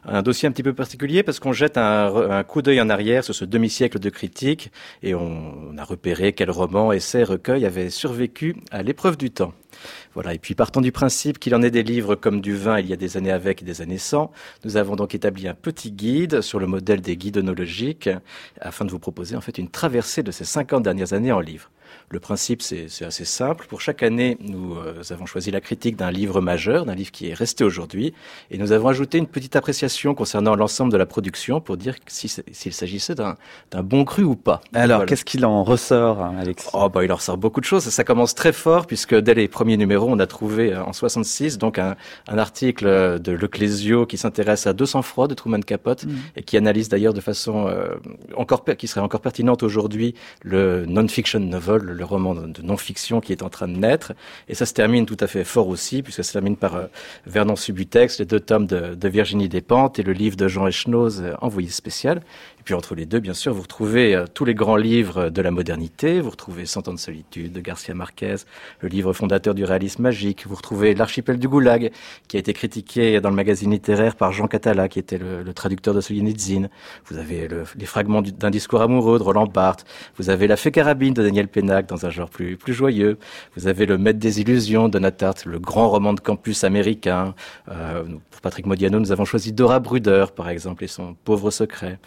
Speaker 9: un dossier un petit peu particulier parce qu'on jette un coup d'œil en arrière sur ce demi-siècle de critiques et on a repéré quels romans, essais, recueils avaient survécu à l'épreuve du temps. Voilà. Et puis, partant du principe qu'il en est des livres comme du vin il y a des années avec et des années sans, nous avons donc établi un petit guide sur le modèle des guides œnologiques afin de vous proposer, en fait, une traversée de ces 50 dernières années en livres. Le principe, c'est assez simple. Pour chaque année, nous avons choisi la critique d'un livre majeur, d'un livre qui est resté aujourd'hui, et nous avons ajouté une petite appréciation concernant l'ensemble de la production pour dire s'il s'agissait d'un bon cru ou pas.
Speaker 2: Alors,
Speaker 9: voilà.
Speaker 2: Qu'est-ce qu'il en ressort, Alexis?
Speaker 9: Il en ressort beaucoup de choses. Ça commence très fort puisque dès les premiers numéros, on a trouvé en 66 donc un article de Le Clésio qui s'intéresse à 200 froid de Truman Capote et qui analyse d'ailleurs de façon qui serait encore pertinente aujourd'hui le non-fiction novel, le roman de non-fiction qui est en train de naître. Et ça se termine tout à fait fort aussi, puisque ça se termine par Vernon Subutex, les 2 tomes de Virginie Despentes et le livre de Jean Echenoz, Envoyé spécial. Et puis entre les deux, bien sûr, vous retrouvez tous les grands livres de la modernité. Vous retrouvez 100 ans de solitude de Garcia Marquez, le livre fondateur du réalisme magique. Vous retrouvez L'archipel du Goulag, qui a été critiqué dans le magazine littéraire par Jean Catala, qui était le traducteur de Solzhenitsyn. Vous avez les fragments d'un discours amoureux de Roland Barthes. Vous avez La fée carabine de Daniel Pénac, dans un genre plus joyeux. Vous avez Le Maître des illusions de Nat Hart, le grand roman de campus américain. Pour Patrick Modiano, nous avons choisi Dora Bruder, par exemple, et son Pauvre secret.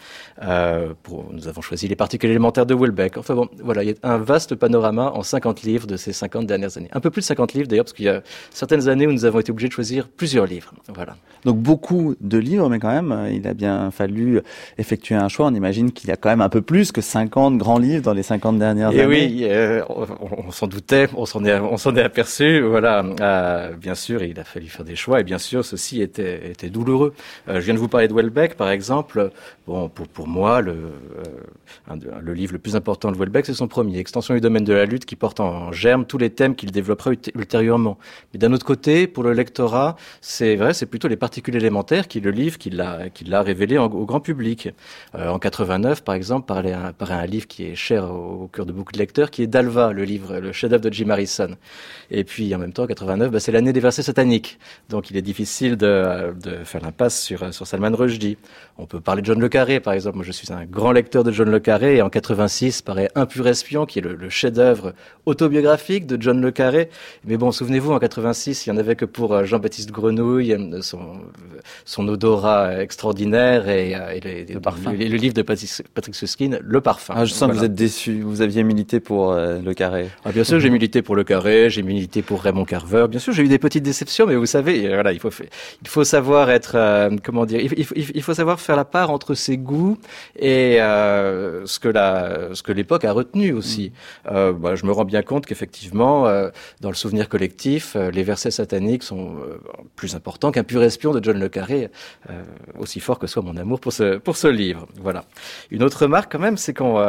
Speaker 9: Nous avons choisi Les particules élémentaires de Houellebecq. Enfin bon, voilà, il y a un vaste panorama en 50 livres de ces 50 dernières années. Un peu plus de 50 livres d'ailleurs, parce qu'il y a certaines années où nous avons été obligés de choisir plusieurs livres. Voilà.
Speaker 2: Donc beaucoup de livres, mais quand même, il a bien fallu effectuer un choix. On imagine qu'il y a quand même un peu plus que 50 grands livres dans les 50 dernières années.
Speaker 9: Oui, on s'en doutait, on s'en est aperçu. Voilà, bien sûr, il a fallu faire des choix, et bien sûr, ceci était douloureux. Je viens de vous parler de Houellebecq, par exemple. Bon, pour moi, le livre le plus important de Houellebecq, c'est son premier, Extension du domaine de la lutte, qui porte en germe tous les thèmes qu'il développera ultérieurement. Mais d'un autre côté, pour le lectorat, c'est vrai, c'est plutôt Les particules élémentaires qui est le livre qui l'a révélé au grand public. En 89, par exemple, paraît un livre qui est cher au cœur de beaucoup de lecteurs, qui est Dalva, le chef-d'œuvre de Jim Harrison. Et puis, en même temps, en 89, c'est l'année des versets sataniques. Donc, il est difficile de faire l'impasse sur Salman Rushdie. On peut parler de John le Carré, par exemple. Moi, je suis un grand lecteur de John le Carré, et en 86 paraît Un pur espion, qui est le chef-d'œuvre autobiographique de John le Carré. Mais bon, souvenez-vous, en 86, il n'y en avait que pour Jean-Baptiste Grenouille, son odorat extraordinaire et le livre de Patrick Suskind, Le Parfum.
Speaker 2: Ah, je sens que vous êtes déçu. Vous aviez milité pour le Carré.
Speaker 9: Ah, bien sûr, j'ai milité pour le Carré, j'ai milité pour Raymond Carver. Bien sûr, j'ai eu des petites déceptions, mais vous savez, voilà, il faut savoir être, il faut savoir faire la part entre ses goûts et ce que l'époque a retenu aussi. Je me rends bien compte qu'effectivement, dans le souvenir collectif, les versets sataniques sont plus importants qu'un pur espion de John le Carré, aussi fort que soit mon amour pour ce livre. Voilà. Une autre remarque quand même, c'est qu'on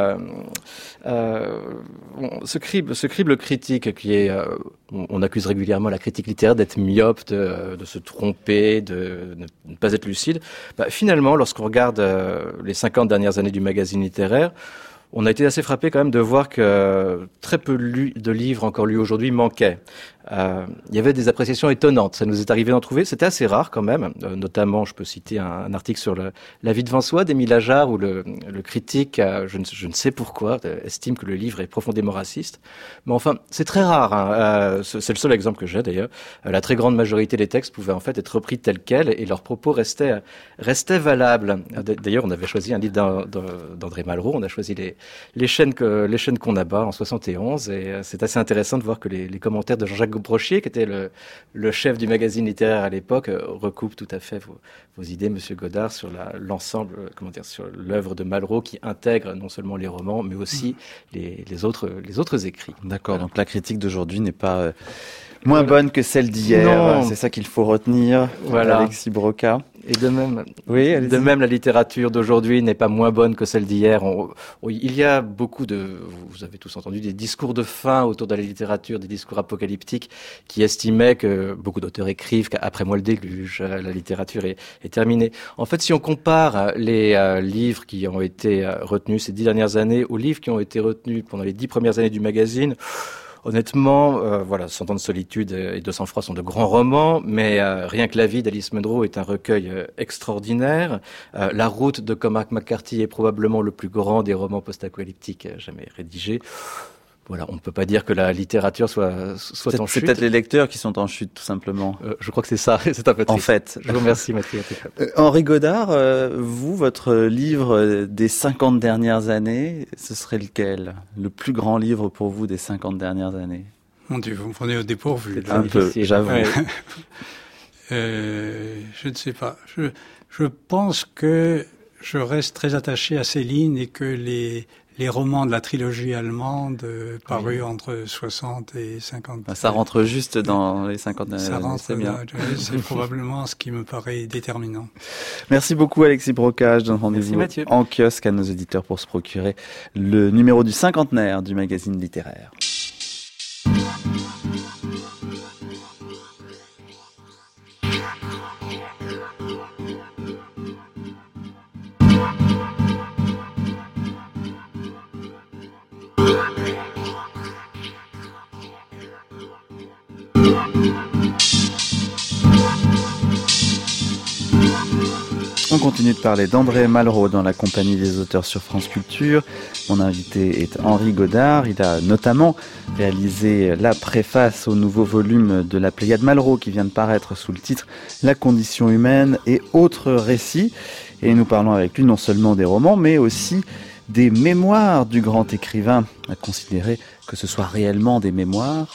Speaker 9: ce crible critique qui est, on accuse régulièrement la critique littéraire d'être myope, de se tromper, de ne pas être lucide. Finalement, lorsqu'on regarde les 50 dernières années du magazine littéraire, on a été assez frappé quand même de voir que très peu de livres encore lus aujourd'hui manquaient. Il y avait des appréciations étonnantes. Ça nous est arrivé d'en trouver. C'était assez rare quand même. Notamment, je peux citer un article sur La vie de François d'Émile Ajar où le critique, je ne sais pourquoi, estime que le livre est profondément raciste. Mais enfin, c'est très rare. Hein. C'est le seul exemple que j'ai d'ailleurs. La très grande majorité des textes pouvaient en fait être repris tels quels et leurs propos restaient valables. D'ailleurs, on avait choisi un livre d'André Malraux. On a choisi les chaînes qu'on abat en 71 et c'est assez intéressant de voir que les commentaires de Jean-Jacques Brochier, qui était le chef du magazine littéraire à l'époque, recoupe tout à fait vos idées, Monsieur Godard, sur l'ensemble, sur l'œuvre de Malraux qui intègre non seulement les romans, mais aussi les autres écrits.
Speaker 2: D'accord. Donc la critique d'aujourd'hui n'est pas moins bonne que celle d'hier. C'est ça qu'il faut retenir.
Speaker 9: Voilà.
Speaker 2: Alexis Broca.
Speaker 9: Et de même, la littérature d'aujourd'hui n'est pas moins bonne que celle d'hier. Il y a beaucoup vous avez tous entendu, des discours de fin autour de la littérature, des discours apocalyptiques qui estimaient que beaucoup d'auteurs écrivent qu'après moi le déluge, la littérature est terminée. En fait, si on compare les livres qui ont été retenus ces 10 dernières années aux livres qui ont été retenus pendant les 10 premières années du magazine, Honnêtement, Cent ans de solitude et 200 froid sont de grands romans, mais rien que la vie d'Alice Munro est un recueil extraordinaire. La route de Cormac McCarthy est probablement le plus grand des romans post-apocalyptiques jamais rédigés. Voilà, on ne peut pas dire que la littérature soit en chute.
Speaker 2: C'est peut-être les lecteurs qui sont en chute, tout simplement.
Speaker 9: Je crois que c'est ça, c'est un peu triste.
Speaker 2: En fait.
Speaker 9: Je vous remercie, Mathieu.
Speaker 2: Henri Godard, vous, votre livre des 50 dernières années, ce serait lequel? Le plus grand livre pour vous des 50 dernières années?
Speaker 5: Mon Dieu, vous me prenez au dépourvu.
Speaker 2: Un peu, j'avoue.
Speaker 5: Ouais. Je ne sais pas. Je pense que je reste très attaché à Céline et que les romans de la trilogie allemande parus entre 60 et 50.
Speaker 2: Ça rentre juste dans les 50 dernières années,
Speaker 5: rentre
Speaker 2: c'est bien.
Speaker 5: C'est probablement ce qui me paraît déterminant.
Speaker 2: Merci beaucoup Alexis Brocard. Je donne rendez-vous en kiosque à nos auditeurs pour se procurer le numéro du cinquantenaire du magazine littéraire. On continue de parler d'André Malraux dans la compagnie des auteurs sur France Culture. Mon invité est Henri Godard. Il a notamment réalisé la préface au nouveau volume de la Pléiade Malraux qui vient de paraître sous le titre « La condition humaine et autres récits ». Et nous parlons avec lui non seulement des romans, mais aussi des mémoires du grand écrivain. À considérer que ce soit réellement des mémoires.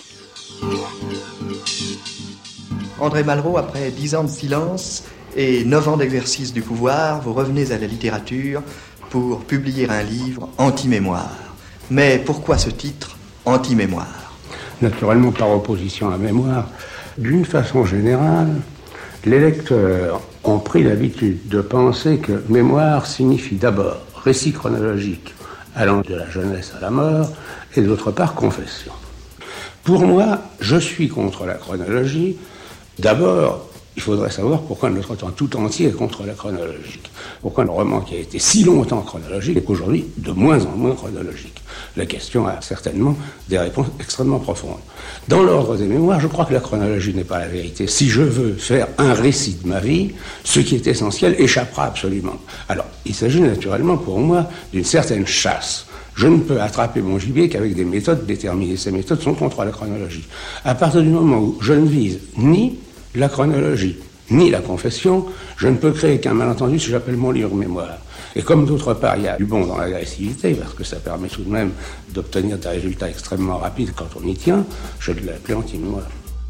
Speaker 10: André Malraux, après 10 ans de silence et 9 ans d'exercice du pouvoir, vous revenez à la littérature pour publier un livre anti-mémoire. Mais pourquoi ce titre, anti-mémoire?
Speaker 7: Naturellement par opposition à la mémoire. D'une façon générale, les lecteurs ont pris l'habitude de penser que mémoire signifie d'abord récit chronologique allant de la jeunesse à la mort et d'autre part confession. Pour moi, je suis contre la chronologie. D'abord, il faudrait savoir pourquoi notre temps tout entier est contre la chronologique. Pourquoi le roman qui a été si longtemps chronologique est aujourd'hui de moins en moins chronologique. La question a certainement des réponses extrêmement profondes. Dans l'ordre des mémoires, je crois que la chronologie n'est pas la vérité. Si je veux faire un récit de ma vie, ce qui est essentiel échappera absolument. Alors, il s'agit naturellement pour moi d'une certaine chasse. Je ne peux attraper mon gibier qu'avec des méthodes déterminées. Ces méthodes sont contre la chronologie. À partir du moment où je ne vise ni la chronologie, ni la confession, je ne peux créer qu'un malentendu si j'appelle mon livre mémoire. Et comme d'autre part, il y a du bon dans l'agressivité, parce que ça permet tout de même d'obtenir des résultats extrêmement rapides quand on y tient, je l'ai appelé anti-mémoire.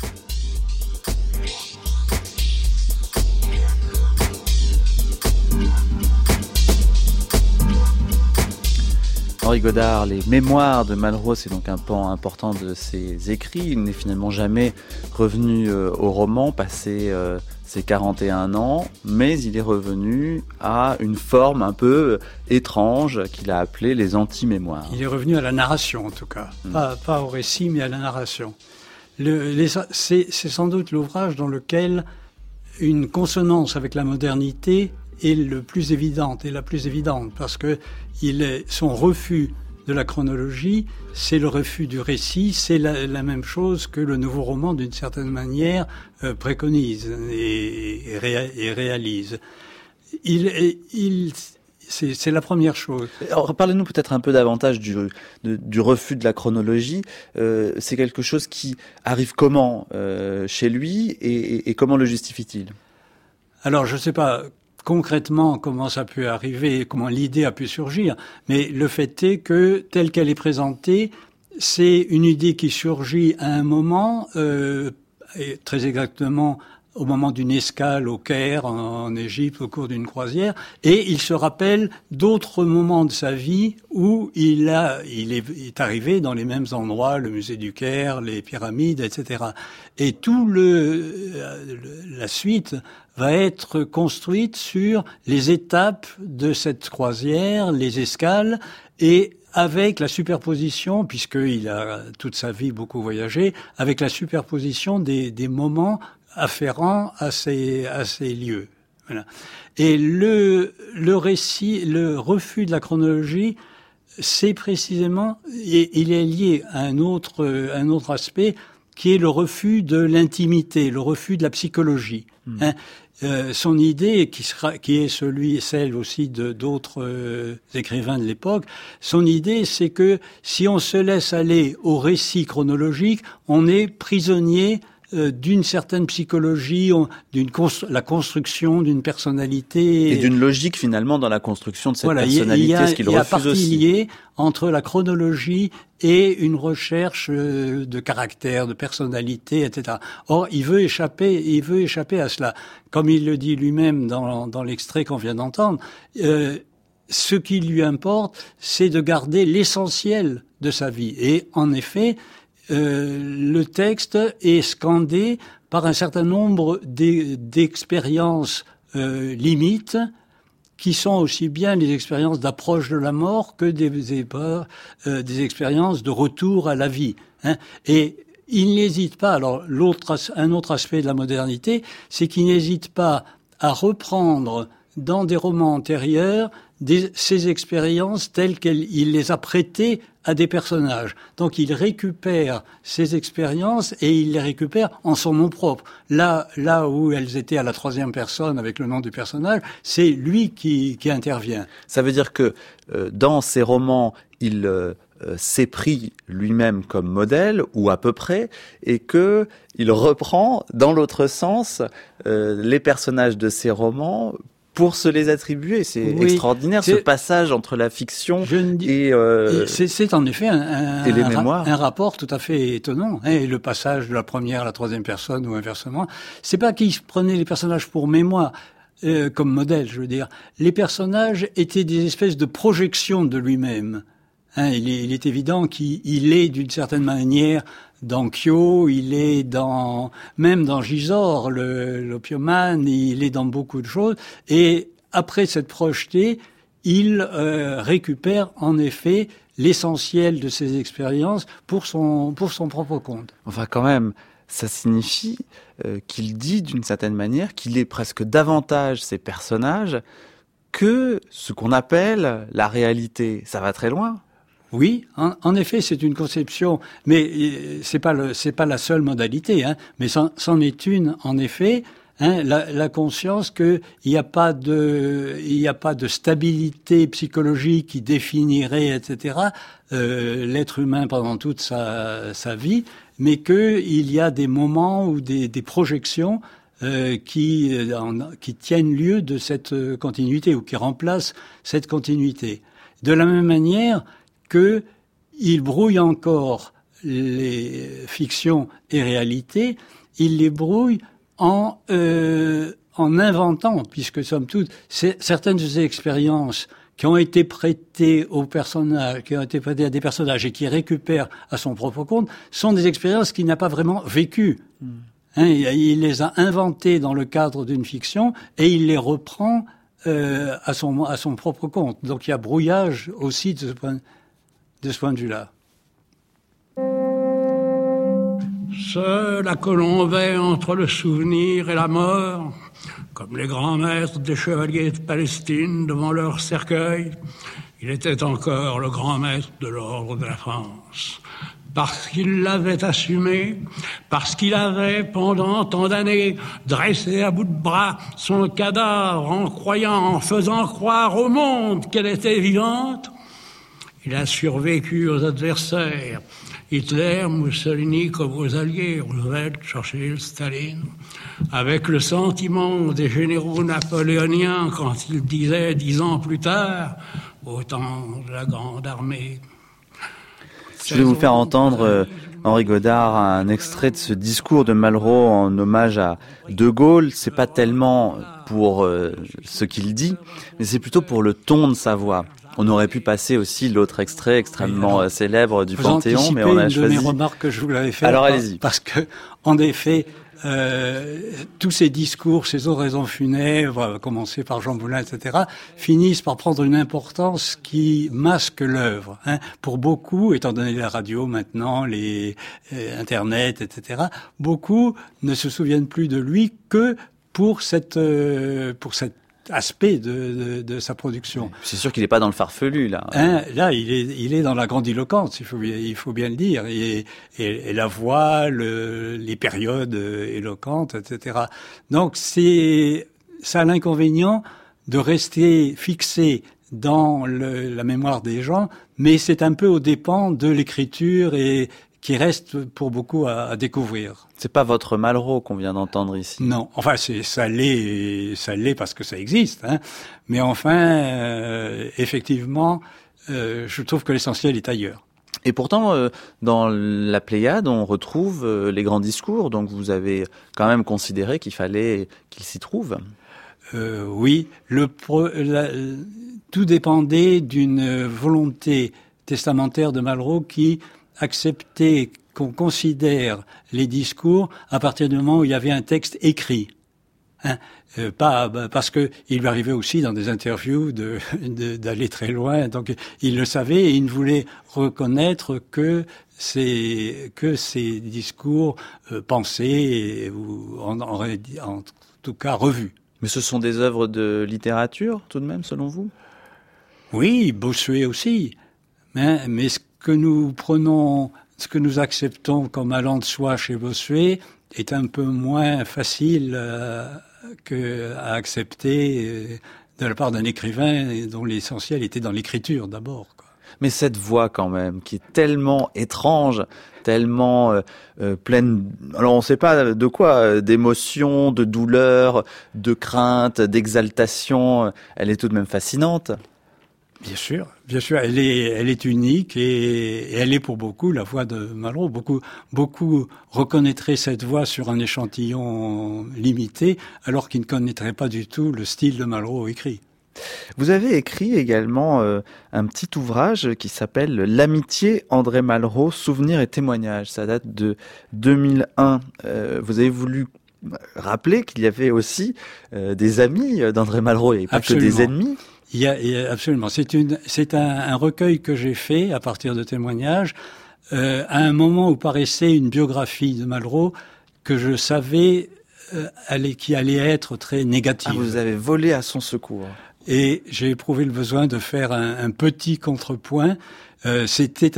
Speaker 2: Henri Godard, les mémoires de Malraux, c'est donc un pan important de ses écrits. Il n'est finalement jamais revenu au roman, passé ses 41 ans, mais il est revenu à une forme un peu étrange qu'il a appelée les anti-mémoires.
Speaker 5: Il est revenu à la narration en tout cas, pas au récit mais à la narration. C'est sans doute l'ouvrage dans lequel une consonance avec la modernité est la plus évidente, parce que son refus de la chronologie, c'est le refus du récit, c'est la même chose que le nouveau roman, d'une certaine manière, préconise et réalise. C'est la première chose.
Speaker 2: Alors, parlez-nous peut-être un peu davantage du refus de la chronologie. C'est quelque chose qui arrive comment chez lui et comment le justifie-t-il?
Speaker 5: Alors, je ne sais pas concrètement comment ça peut arriver, comment l'idée a pu surgir, mais le fait est que, telle qu'elle est présentée, c'est une idée qui surgit à un moment, et très exactement au moment d'une escale au Caire, en Égypte, au cours d'une croisière, et il se rappelle d'autres moments de sa vie où il est arrivé dans les mêmes endroits, le musée du Caire, les pyramides, etc. Et tout la suite va être construite sur les étapes de cette croisière, les escales, et avec la superposition, puisqu'il a toute sa vie beaucoup voyagé, avec la superposition des moments afférents à ces lieux. Voilà. Et le récit, le refus de la chronologie c'est précisément, et il est lié à un autre aspect qui est le refus de l'intimité, le refus de la psychologie. Son idée, qui est celle aussi d'autres écrivains de l'époque, son idée, c'est que si on se laisse aller au récit chronologique, on est prisonnier d'une certaine psychologie, la construction d'une personnalité.
Speaker 2: Et d'une logique finalement dans la construction de cette personnalité, ce qu'il refuse aussi. Il y a partie
Speaker 5: liée entre la chronologie et une recherche de caractère, de personnalité, etc. Or, il veut échapper à cela. Comme il le dit lui-même dans l'extrait qu'on vient d'entendre, ce qui lui importe, c'est de garder l'essentiel de sa vie. Et en effet, le texte est scandé par un certain nombre d'expériences limites qui sont aussi bien les expériences d'approche de la mort que des expériences de retour à la vie. Et il n'hésite pas, alors un autre aspect de la modernité, c'est qu'il n'hésite pas à reprendre dans des romans antérieurs ces expériences telles qu'il les a prêtées à des personnages. Donc il récupère ces expériences et il les récupère en son nom propre. Là où elles étaient à la troisième personne avec le nom du personnage, c'est lui qui intervient.
Speaker 2: Ça veut dire que dans ces romans, il s'est pris lui-même comme modèle, ou à peu près, et que il reprend dans l'autre sens les personnages de ces romans pour se les attribuer. C'est extraordinaire, ce passage entre la fiction et
Speaker 5: c'est en effet un rapport tout à fait étonnant. Et le passage de la première à la troisième personne ou inversement, c'est pas qu'il prenait les personnages pour mémoire, comme modèle, je veux dire. Les personnages étaient des espèces de projections de lui-même. Il est évident qu'il est d'une certaine manière dans Kyo, il est même dans Gisors, l'opiumane, il est dans beaucoup de choses. Et après s'être projeté, il récupère en effet l'essentiel de ses expériences pour son propre compte.
Speaker 2: Enfin, quand même, ça signifie qu'il dit d'une certaine manière qu'il est presque davantage ces personnages que ce qu'on appelle la réalité. Ça va très loin.
Speaker 5: Oui, en effet, c'est une conception, mais c'est pas la seule modalité, mais c'en est une, en effet, la conscience qu'il n'y a pas de stabilité psychologique qui définirait, etc., l'être humain pendant toute sa vie, mais qu'il y a des moments ou des projections qui tiennent lieu de cette continuité ou qui remplacent cette continuité. De la même manière qu'il brouille encore les fictions et réalités, il les brouille en inventant, puisque somme toute, certaines de ces expériences qui ont été prêtées aux personnages, qui ont été prêtées à des personnages et qui récupèrent à son propre compte, sont des expériences qu'il n'a pas vraiment vécues. Il les a inventées dans le cadre d'une fiction et il les reprend à son propre compte. Donc il y a brouillage aussi de ce point de vue-là.
Speaker 7: Seul à Colombay entre le souvenir et la mort, comme les grands maîtres des chevaliers de Palestine devant leur cercueil, il était encore le grand maître de l'ordre de la France. Parce qu'il l'avait assumé, parce qu'il avait, pendant tant d'années, dressé à bout de bras son cadavre en faisant croire au monde qu'elle était vivante, il a survécu aux adversaires, Hitler, Mussolini comme aux alliés, Roosevelt, Churchill, Staline, avec le sentiment des généraux napoléoniens quand ils disaient 10 ans plus tard, au temps de la grande armée.
Speaker 2: Je vais vous faire entendre, Henri Godard, un extrait de ce discours de Malraux en hommage à De Gaulle. C'est pas tellement pour ce qu'il dit, mais c'est plutôt pour le ton de sa voix. On aurait pu passer aussi l'autre extrait extrêmement célèbre du Panthéon, mais on a choisi...
Speaker 5: une de mes remarques que je vous l'avais fait.
Speaker 2: Alors allez-y.
Speaker 5: Parce que, en effet, tous ces discours, ces oraisons funèbres, à commencer par Jean Moulin, etc., finissent par prendre une importance qui masque l'œuvre. Pour beaucoup, étant donné la radio maintenant, les Internet, etc., beaucoup ne se souviennent plus de lui que pour cette aspect de sa production.
Speaker 2: C'est sûr qu'il n'est pas dans le farfelu, là.
Speaker 5: Là, il est dans la grandiloquence, il faut bien le dire, et la voix, les périodes éloquentes, etc. Donc ça a l'inconvénient de rester fixé dans la mémoire des gens, mais c'est un peu aux dépens de l'écriture et qui reste pour beaucoup à découvrir.
Speaker 2: C'est pas votre Malraux qu'on vient d'entendre ici.
Speaker 5: Non, enfin ça l'est parce que ça existe, hein. Mais enfin, effectivement, je trouve que l'essentiel est ailleurs.
Speaker 2: Et pourtant, dans la Pléiade, on retrouve les grands discours, donc vous avez quand même considéré qu'il fallait qu'il s'y trouve.
Speaker 5: Oui, tout dépendait d'une volonté testamentaire de Malraux qui acceptait qu'on considère les discours à partir du moment où il y avait un texte écrit. Hein, pas parce que il lui arrivait aussi dans des interviews d'aller très loin, donc il le savait et il ne voulait reconnaître que ces discours pensés ou en tout cas revus.
Speaker 2: Mais ce sont des œuvres de littérature, tout de même, selon vous ?
Speaker 5: Oui, Bossuet aussi. Mais ce que nous acceptons comme allant de soi chez Bossuet est un peu moins facile à accepter de la part d'un écrivain dont l'essentiel était dans l'écriture d'abord, quoi.
Speaker 2: Mais cette voix quand même, qui est tellement étrange, tellement pleine, alors on ne sait pas de quoi, d'émotion, de douleur, de crainte, d'exaltation, elle est tout de même fascinante.
Speaker 5: Bien sûr, elle est unique et elle est pour beaucoup la voix de Malraux. Beaucoup reconnaîtraient cette voix sur un échantillon limité, alors qu'ils ne connaîtraient pas du tout le style de Malraux écrit.
Speaker 2: Vous avez écrit également un petit ouvrage qui s'appelle L'amitié André Malraux, souvenirs et témoignages. Ça date de 2001. Vous avez voulu rappeler qu'il y avait aussi des amis d'André Malraux et pas
Speaker 5: Absolument.
Speaker 2: Que des ennemis.
Speaker 5: Absolument. C'est un recueil que j'ai fait à partir de témoignages à un moment où paraissait une biographie de Malraux que je savais qui allait être très négative.
Speaker 2: Ah, vous avez volé à son secours.
Speaker 5: Et j'ai éprouvé le besoin de faire un petit contrepoint. C'était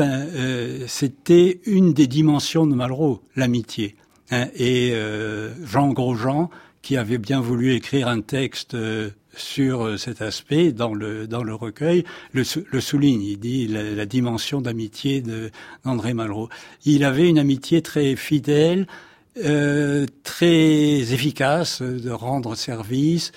Speaker 5: une des dimensions de Malraux, l'amitié. Hein, et Jean Grosjean, qui avait bien voulu écrire un texte sur cet aspect dans le recueil, le souligne. Il dit la dimension d'amitié d'André Malraux. Il avait une amitié très fidèle, très efficace de rendre service,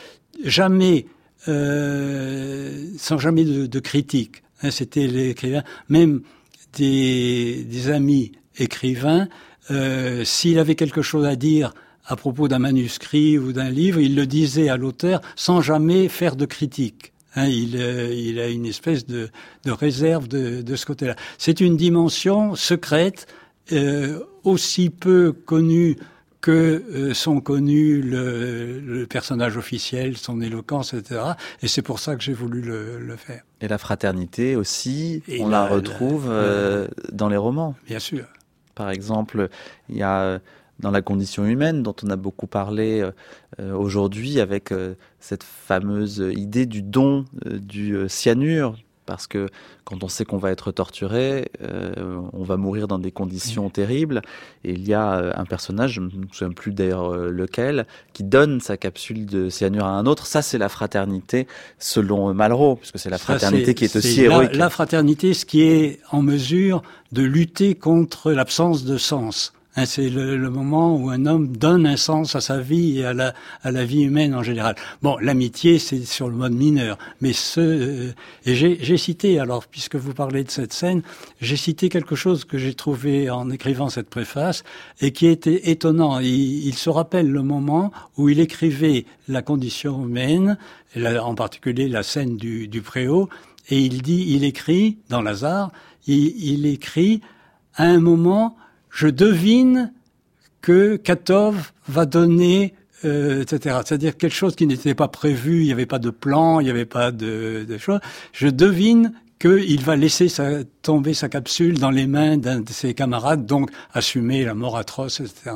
Speaker 5: sans jamais de critique. Hein, c'était l'écrivain, même des amis écrivains, s'il avait quelque chose à dire à propos d'un manuscrit ou d'un livre, il le disait à l'auteur sans jamais faire de critique. Hein, il a une espèce de réserve de ce côté-là. C'est une dimension secrète, aussi peu connue que sont connus le personnage officiel, son éloquence, etc. Et c'est pour ça que j'ai voulu le faire.
Speaker 2: Et la fraternité aussi, la retrouve dans les romans.
Speaker 5: Bien sûr.
Speaker 2: Par exemple, il y a dans La condition humaine, dont on a beaucoup parlé aujourd'hui, avec cette fameuse idée du don du cyanure, parce que quand on sait qu'on va être torturé, on va mourir dans des conditions terribles, et il y a un personnage, je ne me souviens plus d'ailleurs lequel, qui donne sa capsule de cyanure à un autre. Ça, c'est la fraternité selon Malraux, puisque c'est la fraternité qui est aussi héroïque.
Speaker 5: La fraternité, ce qui est en mesure de lutter contre l'absence de sens. Hein, c'est le moment où un homme donne un sens à sa vie et à la vie humaine en général. Bon, l'amitié, c'est sur le mode mineur, mais et j'ai cité, alors puisque vous parlez de cette scène, j'ai cité quelque chose que j'ai trouvé en écrivant cette préface et qui était étonnant. Il se rappelle le moment où il écrivait La condition humaine, en particulier la scène du préau, et il écrit dans Lazare, il écrit à un moment. Je devine que Katov va donner, etc. C'est-à-dire quelque chose qui n'était pas prévu, il n'y avait pas de plan, il n'y avait pas de choses. Je devine qu'il va laisser tomber sa capsule dans les mains d'un de ses camarades, donc assumer la mort atroce, etc.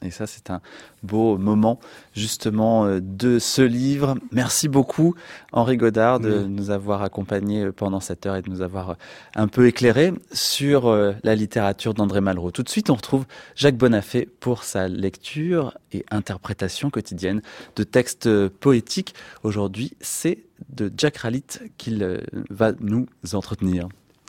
Speaker 2: Et ça, c'est un beau moment, justement, de ce livre. Merci beaucoup, Henri Godard, de nous avoir accompagnés pendant cette heure et de nous avoir un peu éclairés sur la littérature d'André Malraux. Tout de suite, on retrouve Jacques Bonafé pour sa lecture et interprétation quotidienne de textes poétiques. Aujourd'hui, c'est de Jack Rallit qu'il va nous entretenir.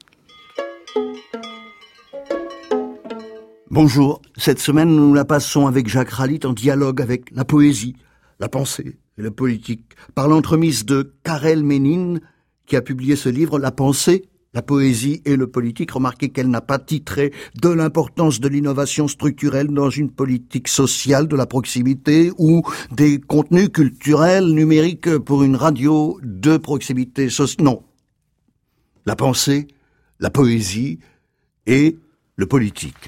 Speaker 11: Bonjour, cette semaine nous la passons avec Jack Rallit en dialogue avec la poésie, la pensée et le politique, par l'entremise de Karel Ménine, qui a publié ce livre « La pensée, la poésie et le politique ». Remarquez qu'elle n'a pas titré de l'importance de l'innovation structurelle dans une politique sociale de la proximité ou des contenus culturels numériques pour une radio de proximité sociale. Non. La pensée, la poésie et le politique.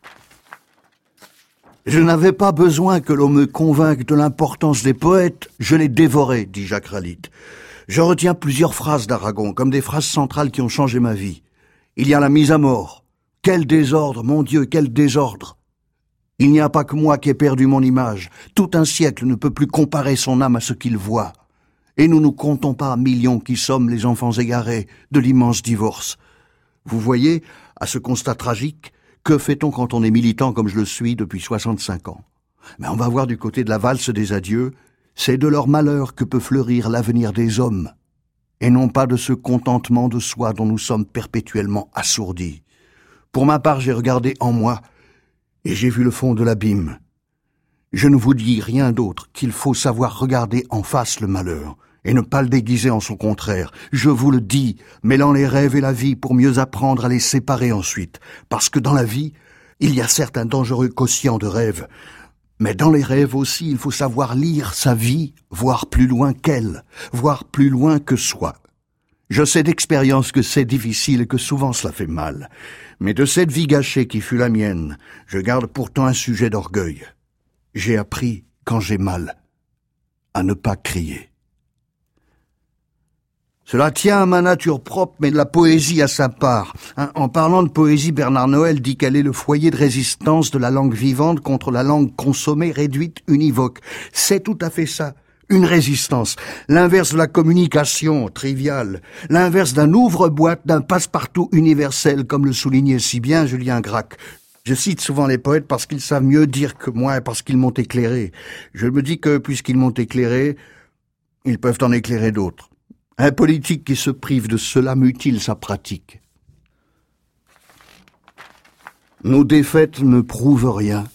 Speaker 11: Je n'avais pas besoin que l'on me convainque de l'importance des poètes, je les dévorais, dit Jack Rallit. Je retiens plusieurs phrases d'Aragon, comme des phrases centrales qui ont changé ma vie. Il y a la mise à mort. Quel désordre, mon Dieu, quel désordre. Il n'y a pas que moi qui ai perdu mon image. Tout un siècle ne peut plus comparer son âme à ce qu'il voit. Et nous ne comptons pas à millions qui sommes les enfants égarés de l'immense divorce. Vous voyez, à ce constat tragique, que fait-on quand on est militant comme je le suis depuis 65 ans? Mais on va voir du côté de la valse des adieux, c'est de leur malheur que peut fleurir l'avenir des hommes, et non pas de ce contentement de soi dont nous sommes perpétuellement assourdis. Pour ma part, j'ai regardé en moi, et j'ai vu le fond de l'abîme. Je ne vous dis rien d'autre qu'il faut savoir regarder en face le malheur, et ne pas le déguiser en son contraire. Je vous le dis, mêlant les rêves et la vie pour mieux apprendre à les séparer ensuite. Parce que dans la vie, il y a certes un dangereux quotient de rêve. Mais dans les rêves aussi, il faut savoir lire sa vie, voir plus loin qu'elle, voir plus loin que soi. Je sais d'expérience que c'est difficile et que souvent cela fait mal. Mais de cette vie gâchée qui fut la mienne, je garde pourtant un sujet d'orgueil. J'ai appris, quand j'ai mal, à ne pas crier. Cela tient à ma nature propre, mais la poésie a sa part. En parlant de poésie, Bernard Noël dit qu'elle est le foyer de résistance de la langue vivante contre la langue consommée, réduite, univoque. C'est tout à fait ça, une résistance. L'inverse de la communication triviale, l'inverse d'un ouvre-boîte, d'un passe-partout universel, comme le soulignait si bien Julien Gracq. Je cite souvent les poètes parce qu'ils savent mieux dire que moi et parce qu'ils m'ont éclairé. Je me dis que, puisqu'ils m'ont éclairé, ils peuvent en éclairer d'autres. Un politique qui se prive de cela mutile sa pratique. Nos défaites ne prouvent rien.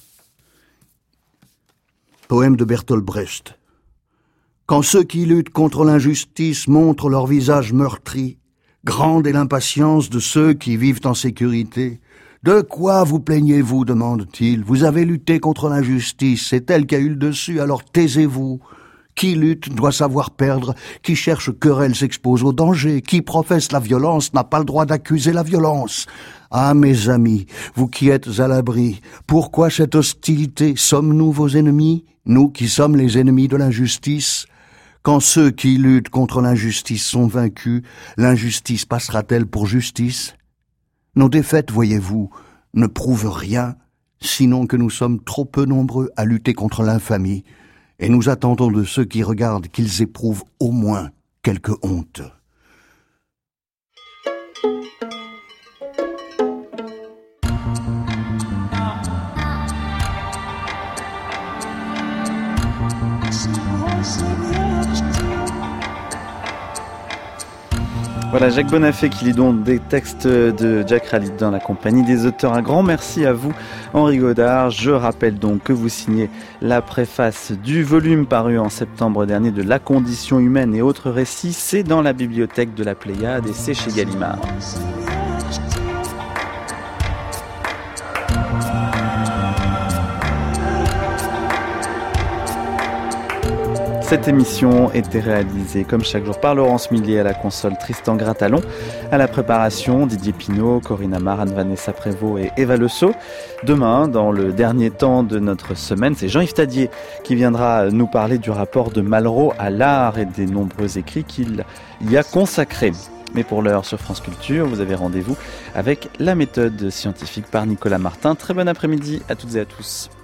Speaker 11: Poème de Bertolt Brecht. Quand ceux qui luttent contre l'injustice montrent leur visage meurtri, grande est l'impatience de ceux qui vivent en sécurité. De quoi vous plaignez-vous, demande-t-il. Vous avez lutté contre l'injustice, c'est elle qui a eu le dessus, alors taisez-vous. Qui lutte doit savoir perdre, qui cherche querelle s'expose au danger, qui professe la violence n'a pas le droit d'accuser la violence. Ah, mes amis, vous qui êtes à l'abri, pourquoi cette hostilité? Sommes-nous vos ennemis, nous qui sommes les ennemis de l'injustice? Quand ceux qui luttent contre l'injustice sont vaincus, l'injustice passera-t-elle pour justice? Nos défaites, voyez-vous, ne prouvent rien, sinon que nous sommes trop peu nombreux à lutter contre l'infamie, et nous attendons de ceux qui regardent qu'ils éprouvent au moins quelque honte.
Speaker 2: Voilà, Jacques Bonafé qui lit donc des textes de Jack Rallit dans la compagnie des auteurs. Un grand merci à vous, Henri Godard. Je rappelle donc que vous signez la préface du volume paru en septembre dernier de La condition humaine et autres récits. C'est dans la bibliothèque de la Pléiade et c'est chez Gallimard. Cette émission était réalisée comme chaque jour par Laurence Millier à la console, Tristan Gratalon à la préparation, Didier Pinault, Corinne Amar, Anne-Vanessa Prévost et Eva Le Sceau. Demain, dans le dernier temps de notre semaine, c'est Jean-Yves Tadier qui viendra nous parler du rapport de Malraux à l'art et des nombreux écrits qu'il y a consacrés. Mais pour l'heure sur France Culture, vous avez rendez-vous avec La méthode scientifique par Nicolas Martin. Très bon après-midi à toutes et à tous.